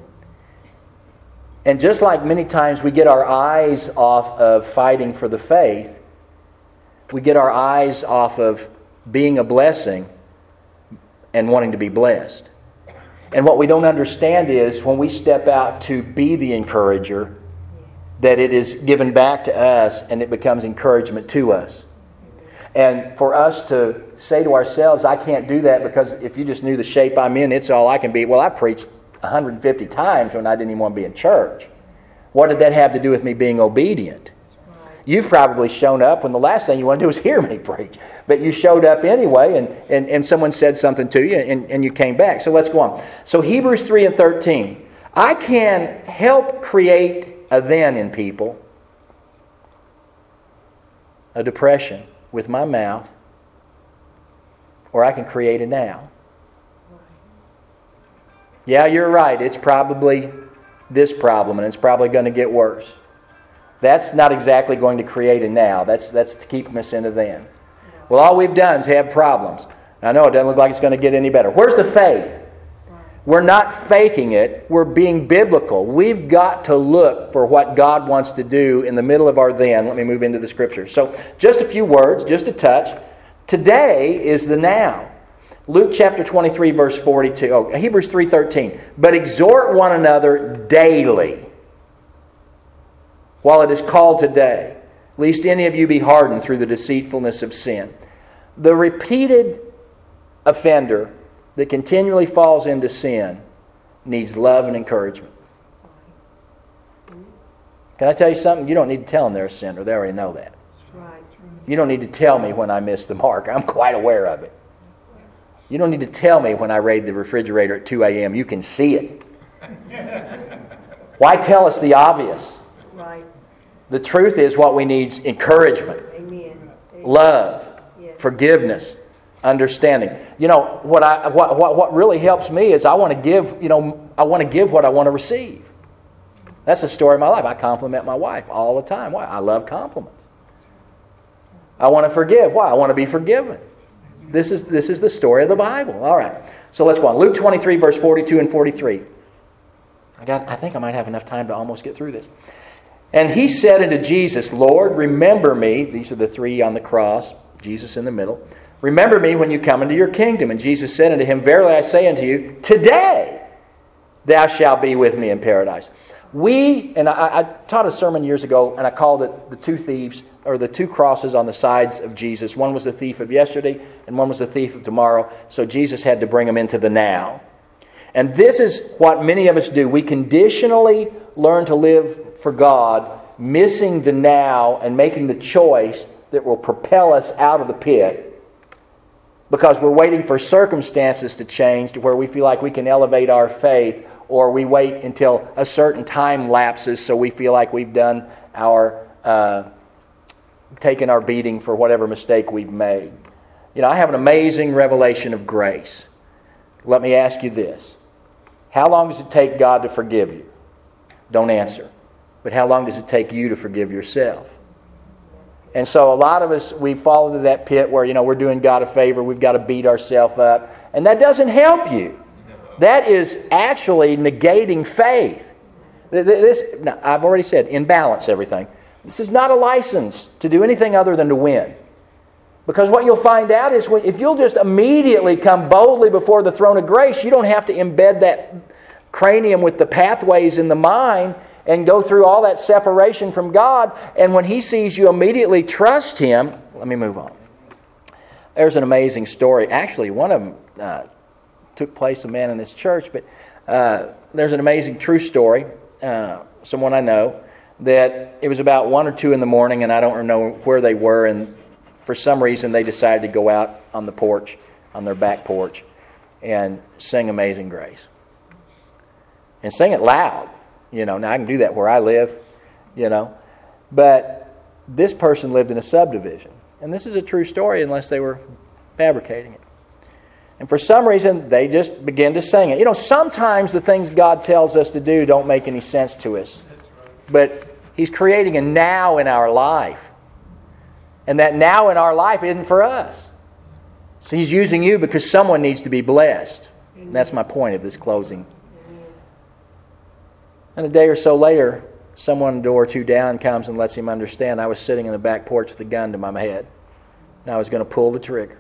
And just like many times we get our eyes off of fighting for the faith, we get our eyes off of being a blessing and wanting to be blessed. And what we don't understand is when we step out to be the encourager, that it is given back to us and it becomes encouragement to us. And for us to say to ourselves, I can't do that because if you just knew the shape I'm in, it's all I can be. Well, I preached one hundred fifty times when I didn't even want to be in church. What did that have to do with me being obedient? You've probably shown up when the last thing you want to do is hear me preach. But you showed up anyway, and, and, and someone said something to you, and, and you came back. So let's go on. So Hebrews three and thirteen. I can help create a then in people, a depression with my mouth, or I can create a now. Yeah, you're right. It's probably this problem, and it's probably going to get worse. That's not exactly going to create a now. That's that's to keep us in a then. Well, all we've done is have problems. I know it doesn't look like it's going to get any better. Where's the faith? We're not faking it. We're being biblical. We've got to look for what God wants to do in the middle of our then. Let me move into the Scripture. So just a few words, just a touch. Today is the now. Luke chapter twenty-three, verse forty-two. Oh, Hebrews three thirteen. But exhort one another daily, while it is called today, lest any of you be hardened through the deceitfulness of sin. The repeated offender that continually falls into sin needs love and encouragement. Can I tell you something? You don't need to tell them they're a sinner. They already know that. You don't need to tell me when I miss the mark. I'm quite aware of it. You don't need to tell me when I raid the refrigerator at two a.m. You can see it. Why tell us the obvious? Right. The truth is what we need is encouragement, Amen. Love, yes. Forgiveness, understanding. You know, what I what, what what really helps me is I want to give, you know, I want to give what I want to receive. That's the story of my life. I compliment my wife all the time. Why? I love compliments. I want to forgive. Why? I want to be forgiven. This is this is the story of the Bible. All right. So let's go on. Luke twenty-three, verse forty-two and forty-three. I got I think I might have enough time to almost get through this. And he said unto Jesus, Lord, remember me. These are the three on the cross, Jesus in the middle. Remember me when you come into your kingdom. And Jesus said unto him, Verily I say unto you, today thou shalt be with me in paradise. We, and I, I taught a sermon years ago, and I called it the two thieves, or the two crosses on the sides of Jesus. One was the thief of yesterday, and one was the thief of tomorrow. So Jesus had to bring them into the now. And this is what many of us do. We conditionally learn to live for God, missing the now and making the choice that will propel us out of the pit because we're waiting for circumstances to change to where we feel like we can elevate our faith, or we wait until a certain time lapses so we feel like we've done our, uh, taken our beating for whatever mistake we've made. You know, I have an amazing revelation of grace. Let me ask you this. How long does it take God to forgive you? Don't answer. But how long does it take you to forgive yourself? And so a lot of us, we fall into that pit where, you know, we're doing God a favor, we've got to beat ourselves up. And that doesn't help you. That is actually negating faith. This, now, I've already said, in balance everything. This is not a license to do anything other than to win. Because what you'll find out is when, if you'll just immediately come boldly before the throne of grace, you don't have to embed that cranium with the pathways in the mind and go through all that separation from God. And when He sees you immediately trust Him, let me move on. There's an amazing story. Actually, one of them uh, took place, a man in this church, but uh, there's an amazing true story. Uh, someone I know, that it was about one or two in the morning, and I don't know where they were, and for some reason they decided to go out on the porch, on their back porch, and sing Amazing Grace. And sing it loud. You know, now I can do that where I live, you know. But this person lived in a subdivision. And this is a true story unless they were fabricating it. And for some reason, they just began to sing it. You know, sometimes the things God tells us to do don't make any sense to us. But He's creating a now in our life. And that now in our life isn't for us. So He's using you because someone needs to be blessed. And that's my point of this closing. And a day or so later, someone a door or two down comes and lets him understand I was sitting in the back porch with a gun to my head. And I was going to pull the trigger.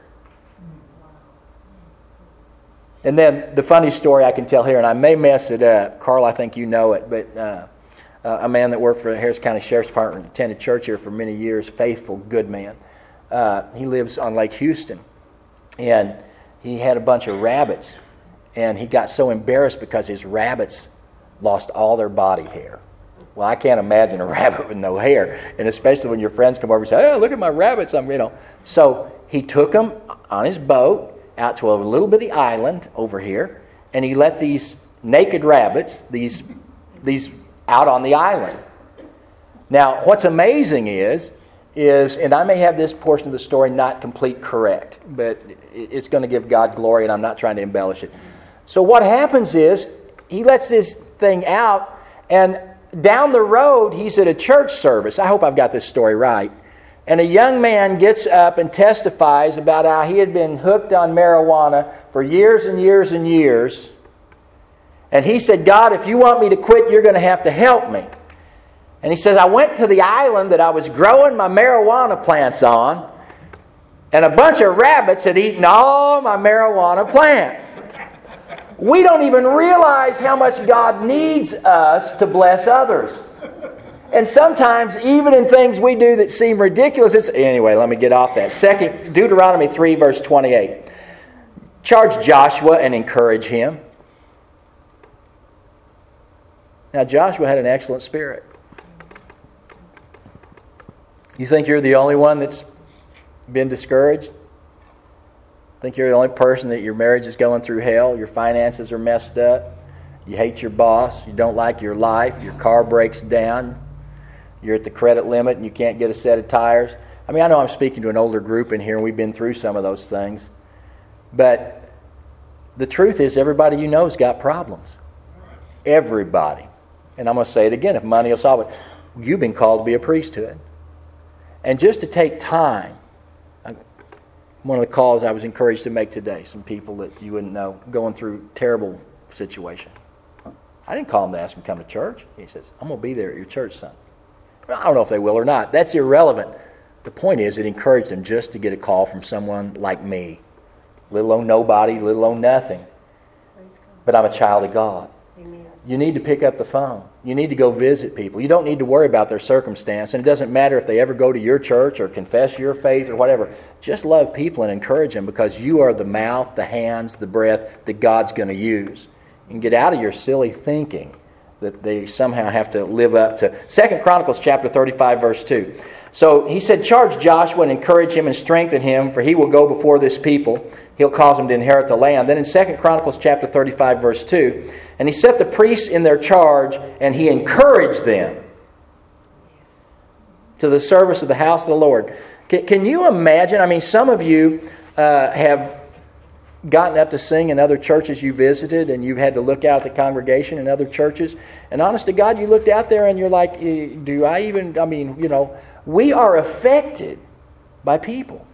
And then the funny story I can tell here, and I may mess it up. Carl, I think you know it, but uh, uh, a man that worked for the Harris County Sheriff's Department, attended church here for many years, faithful, good man. Uh, he lives on Lake Houston. And he had a bunch of rabbits. And he got so embarrassed because his rabbits lost all their body hair. Well, I can't imagine a rabbit with no hair. And especially when your friends come over and say, hey, look at my rabbits. I'm, you know. So he took them on his boat out to a little bitty island over here, and he let these naked rabbits, these, these out on the island. Now, what's amazing is, is, and I may have this portion of the story not complete correct, but it's going to give God glory, and I'm not trying to embellish it. So what happens is, he lets this thing out, and down the road, he's at a church service. I hope I've got this story right. And a young man gets up and testifies about how he had been hooked on marijuana for years and years and years. And he said, God, if you want me to quit, you're going to have to help me. And he says, I went to the island that I was growing my marijuana plants on, and a bunch of rabbits had eaten all my marijuana plants. We don't even realize how much God needs us to bless others. And sometimes, even in things we do that seem ridiculous, it's, anyway, let me get off that. Second, Deuteronomy three, verse twenty-eight. Charge Joshua and encourage him. Now, Joshua had an excellent spirit. You think you're the only one that's been discouraged? Think you're the only person that your marriage is going through hell, your finances are messed up, you hate your boss, you don't like your life, your car breaks down, you're at the credit limit and you can't get a set of tires. I mean, I know I'm speaking to an older group in here and we've been through some of those things. But the truth is everybody you know has got problems. Everybody. And I'm going to say it again, if money will solve it. You've been called to be a priesthood. And just to take time, one of the calls I was encouraged to make today, some people that you wouldn't know, going through a terrible situation. I didn't call him to ask him to come to church. He says, I'm going to be there at your church, son. Well, I don't know if they will or not. That's irrelevant. The point is, it encouraged them just to get a call from someone like me. Little old nobody, little old nothing. But I'm a child of God. Amen. You need to pick up the phone. You need to go visit people. You don't need to worry about their circumstance. And it doesn't matter if they ever go to your church or confess your faith or whatever. Just love people and encourage them because you are the mouth, the hands, the breath that God's going to use. And get out of your silly thinking that they somehow have to live up to. Second Chronicles chapter thirty-five, verse two. So he said, charge Joshua and encourage him and strengthen him, for he will go before this people. He'll cause them to inherit the land. Then in Second Chronicles chapter thirty-five, verse two, and he set the priests in their charge, and he encouraged them to the service of the house of the Lord. Can, can you imagine? I mean, some of you uh, have gotten up to sing in other churches you visited, and you've had to look out at the congregation in other churches. And honest to God, you looked out there and you're like, do I even, I mean, you know, we are affected by people.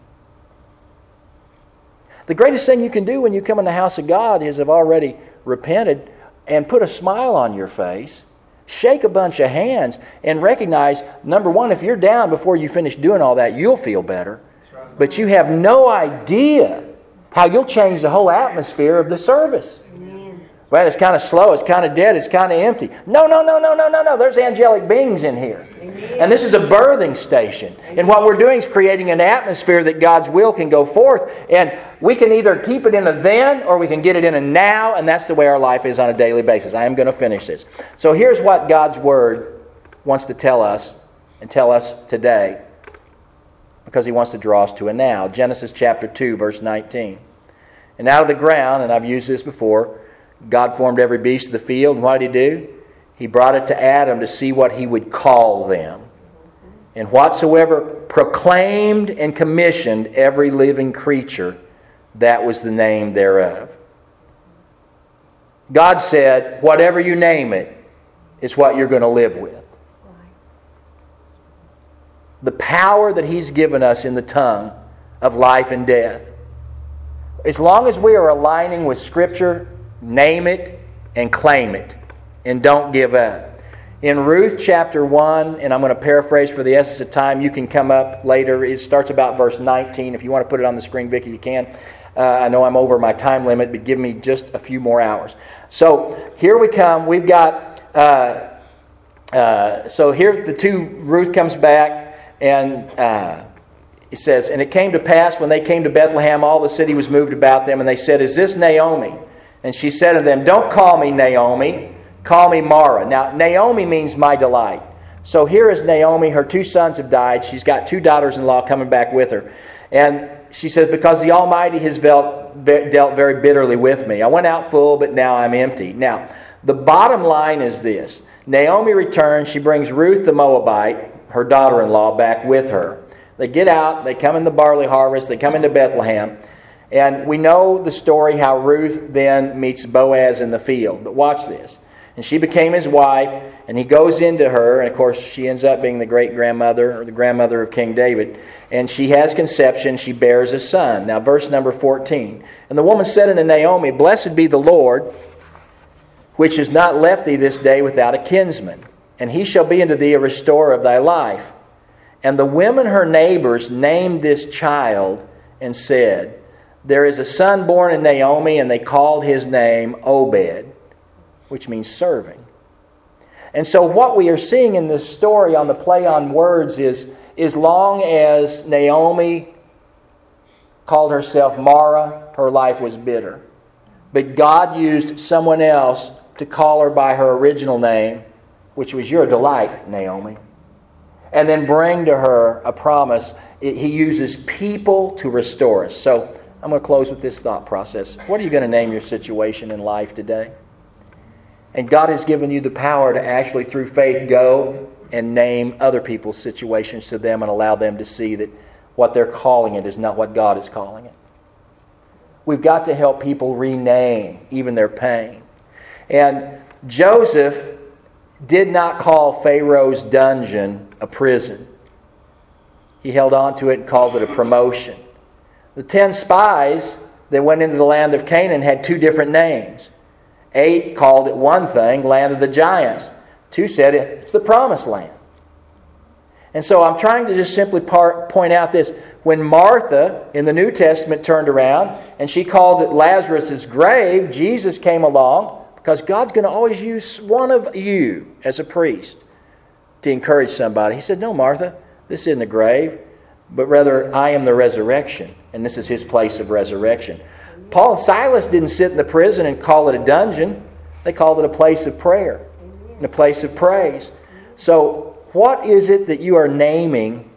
The greatest thing you can do when you come in the house of God is have already repented and put a smile on your face, shake a bunch of hands, and recognize, number one, if you're down before you finish doing all that, you'll feel better. But you have no idea how you'll change the whole atmosphere of the service. Amen. Well, it's kind of slow, it's kind of dead, it's kind of empty. No, no, no, no, no, no, no. There's angelic beings in here. Amen. And this is a birthing station. Amen. And what we're doing is creating an atmosphere that God's will can go forth. And we can either keep it in a then or we can get it in a now. And that's the way our life is on a daily basis. I am going to finish this. So here's what God's Word wants to tell us and tell us today, because He wants to draw us to a now. Genesis chapter two, verse nineteen. And out of the ground, and I've used this before, God formed every beast of the field. And what did He do? He brought it to Adam to see what he would call them. And whatsoever proclaimed and commissioned every living creature, that was the name thereof. God said, whatever you name it, is what you're going to live with. The power that He's given us in the tongue of life and death. As long as we are aligning with Scripture, name it and claim it. And don't give up. In Ruth chapter one, and I'm going to paraphrase for the essence of time, you can come up later. It starts about verse nineteen. If you want to put it on the screen, Vicki, you can. Uh, I know I'm over my time limit, but give me just a few more hours. So here we come. We've got... Uh, uh, so here the two... Ruth comes back, and... Uh, It says, and it came to pass when they came to Bethlehem, all the city was moved about them, and they said, is this Naomi? And she said to them, don't call me Naomi, call me Mara. Now, Naomi means my delight. So here is Naomi. Her two sons have died. She's got two daughters-in-law coming back with her. And she says, because the Almighty has dealt very bitterly with me. I went out full, but now I'm empty. Now, the bottom line is this. Naomi returns. She brings Ruth the Moabite, her daughter-in-law, back with her. They get out, they come in the barley harvest, they come into Bethlehem, and we know the story how Ruth then meets Boaz in the field. But watch this. And she became his wife, and he goes into her, and of course she ends up being the great-grandmother, or the grandmother of King David, and she has conception, she bears a son. Now verse number fourteen. And the woman said unto Naomi, blessed be the Lord, which has not left thee this day without a kinsman, and he shall be unto thee a restorer of thy life. And the women, her neighbors, named this child and said, there is a son born in Naomi, and they called his name Obed, which means serving. And so what we are seeing in this story on the play on words is, as long as Naomi called herself Mara, her life was bitter. But God used someone else to call her by her original name, which was your delight, Naomi. And then bring to her a promise. He uses people to restore us. So I'm going to close with this thought process. What are you going to name your situation in life today? And God has given you the power to actually, through faith, go and name other people's situations to them and allow them to see that what they're calling it is not what God is calling it. We've got to help people rename even their pain. And Joseph did not call Pharaoh's dungeon a prison. He held on to it and called it a promotion. The ten spies that went into the land of Canaan had two different names. Eight called it one thing, land of the giants. Two said it's the promised land. And so I'm trying to just simply par- point out this. When Martha in the New Testament turned around and she called it Lazarus' grave, Jesus came along, because God's going to always use one of you as a priest to encourage somebody. He said, no, Martha, this isn't a grave, but rather I am the resurrection, and this is His place of resurrection. Paul and Silas didn't sit in the prison and call it a dungeon. They called it a place of prayer and a place of praise. So what is it that you are naming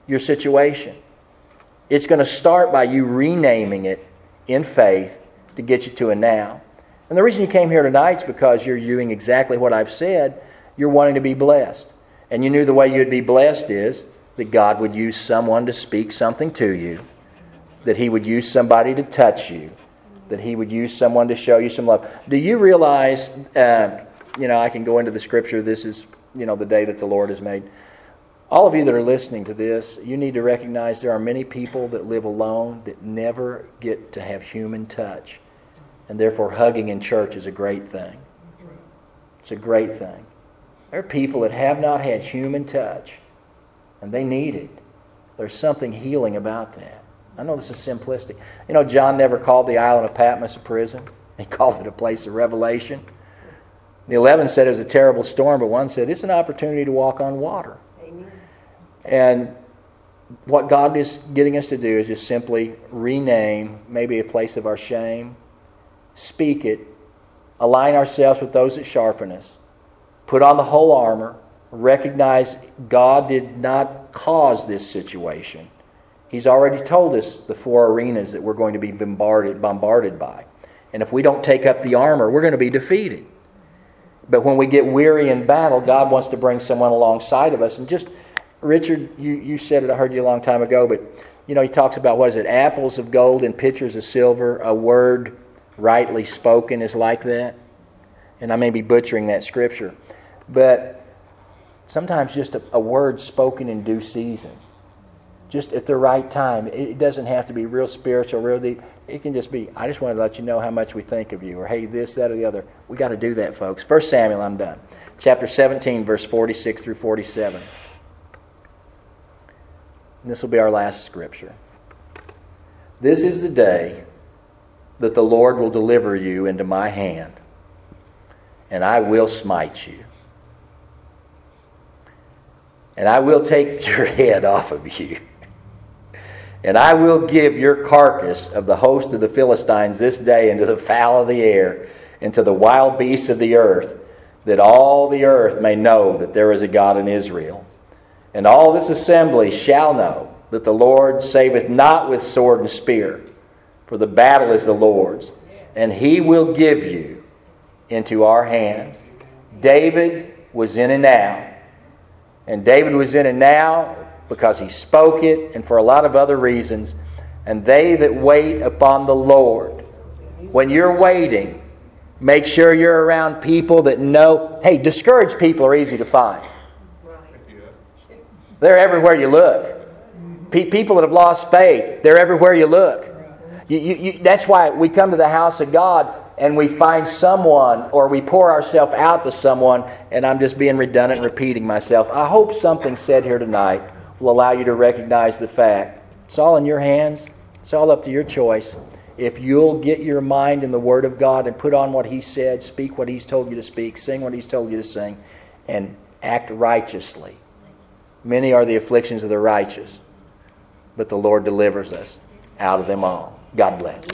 your situation. It's going to start by you renaming it in faith to get you to a now. And the reason you came here tonight is because you're doing exactly what I've said. You're wanting to be blessed. And you knew the way you'd be blessed is that God would use someone to speak something to you, that He would use somebody to touch you, that He would use someone to show you some love. Do you realize, uh, you know, I can go into the Scripture, this is, you know, the day that the Lord has made. All of you that are listening to this, you need to recognize there are many people that live alone that never get to have human touch. And therefore hugging in church is a great thing. It's a great thing. There are people that have not had human touch, and they need it. There's something healing about that. I know this is simplistic. You know, John never called the island of Patmos a prison. He called it a place of revelation. The eleven said it was a terrible storm, but one said it's an opportunity to walk on water. Amen. And what God is getting us to do is just simply rename maybe a place of our shame, speak it, align ourselves with those that sharpen us, put on the whole armor, recognize God did not cause this situation. He's already told us the four arenas that we're going to be bombarded, bombarded by. And if we don't take up the armor, we're going to be defeated. But when we get weary in battle, God wants to bring someone alongside of us. And just, Richard, you, you said it, I heard you a long time ago, but you know, he talks about, what is it, apples of gold and pitchers of silver, a word rightly spoken is like that. And I may be butchering that scripture. But sometimes just a, a word spoken in due season. Just at the right time. It doesn't have to be real spiritual, real deep. It can just be, I just wanted to let you know how much we think of you. Or, hey, this, that, or the other. We got to do that, folks. First Samuel, I'm done. Chapter seventeen, verse forty-six through forty-seven. And this will be our last scripture. This is the day that the Lord will deliver you into my hand, and I will smite you. And I will take your head off of you. And I will give your carcass of the host of the Philistines this day into the fowl of the air, and to the wild beasts of the earth, that all the earth may know that there is a God in Israel. And all this assembly shall know that the Lord saveth not with sword and spear, for the battle is the Lord's, and He will give you into our hands. David was in a now. And David was in a now because he spoke it, and for a lot of other reasons. And they that wait upon the Lord, when you're waiting, make sure you're around people that know. Hey, discouraged people are easy to find. They're everywhere you look. Pe- people that have lost faith, they're everywhere you look. You, you, you, that's why we come to the house of God and we find someone, or we pour ourselves out to someone, and I'm just being redundant and repeating myself. I hope something said here tonight will allow you to recognize the fact. It's all in your hands. It's all up to your choice. If you'll get your mind in the Word of God and put on what He said, speak what He's told you to speak, sing what He's told you to sing, and act righteously. Many are the afflictions of the righteous, but the Lord delivers us out of them all. God bless.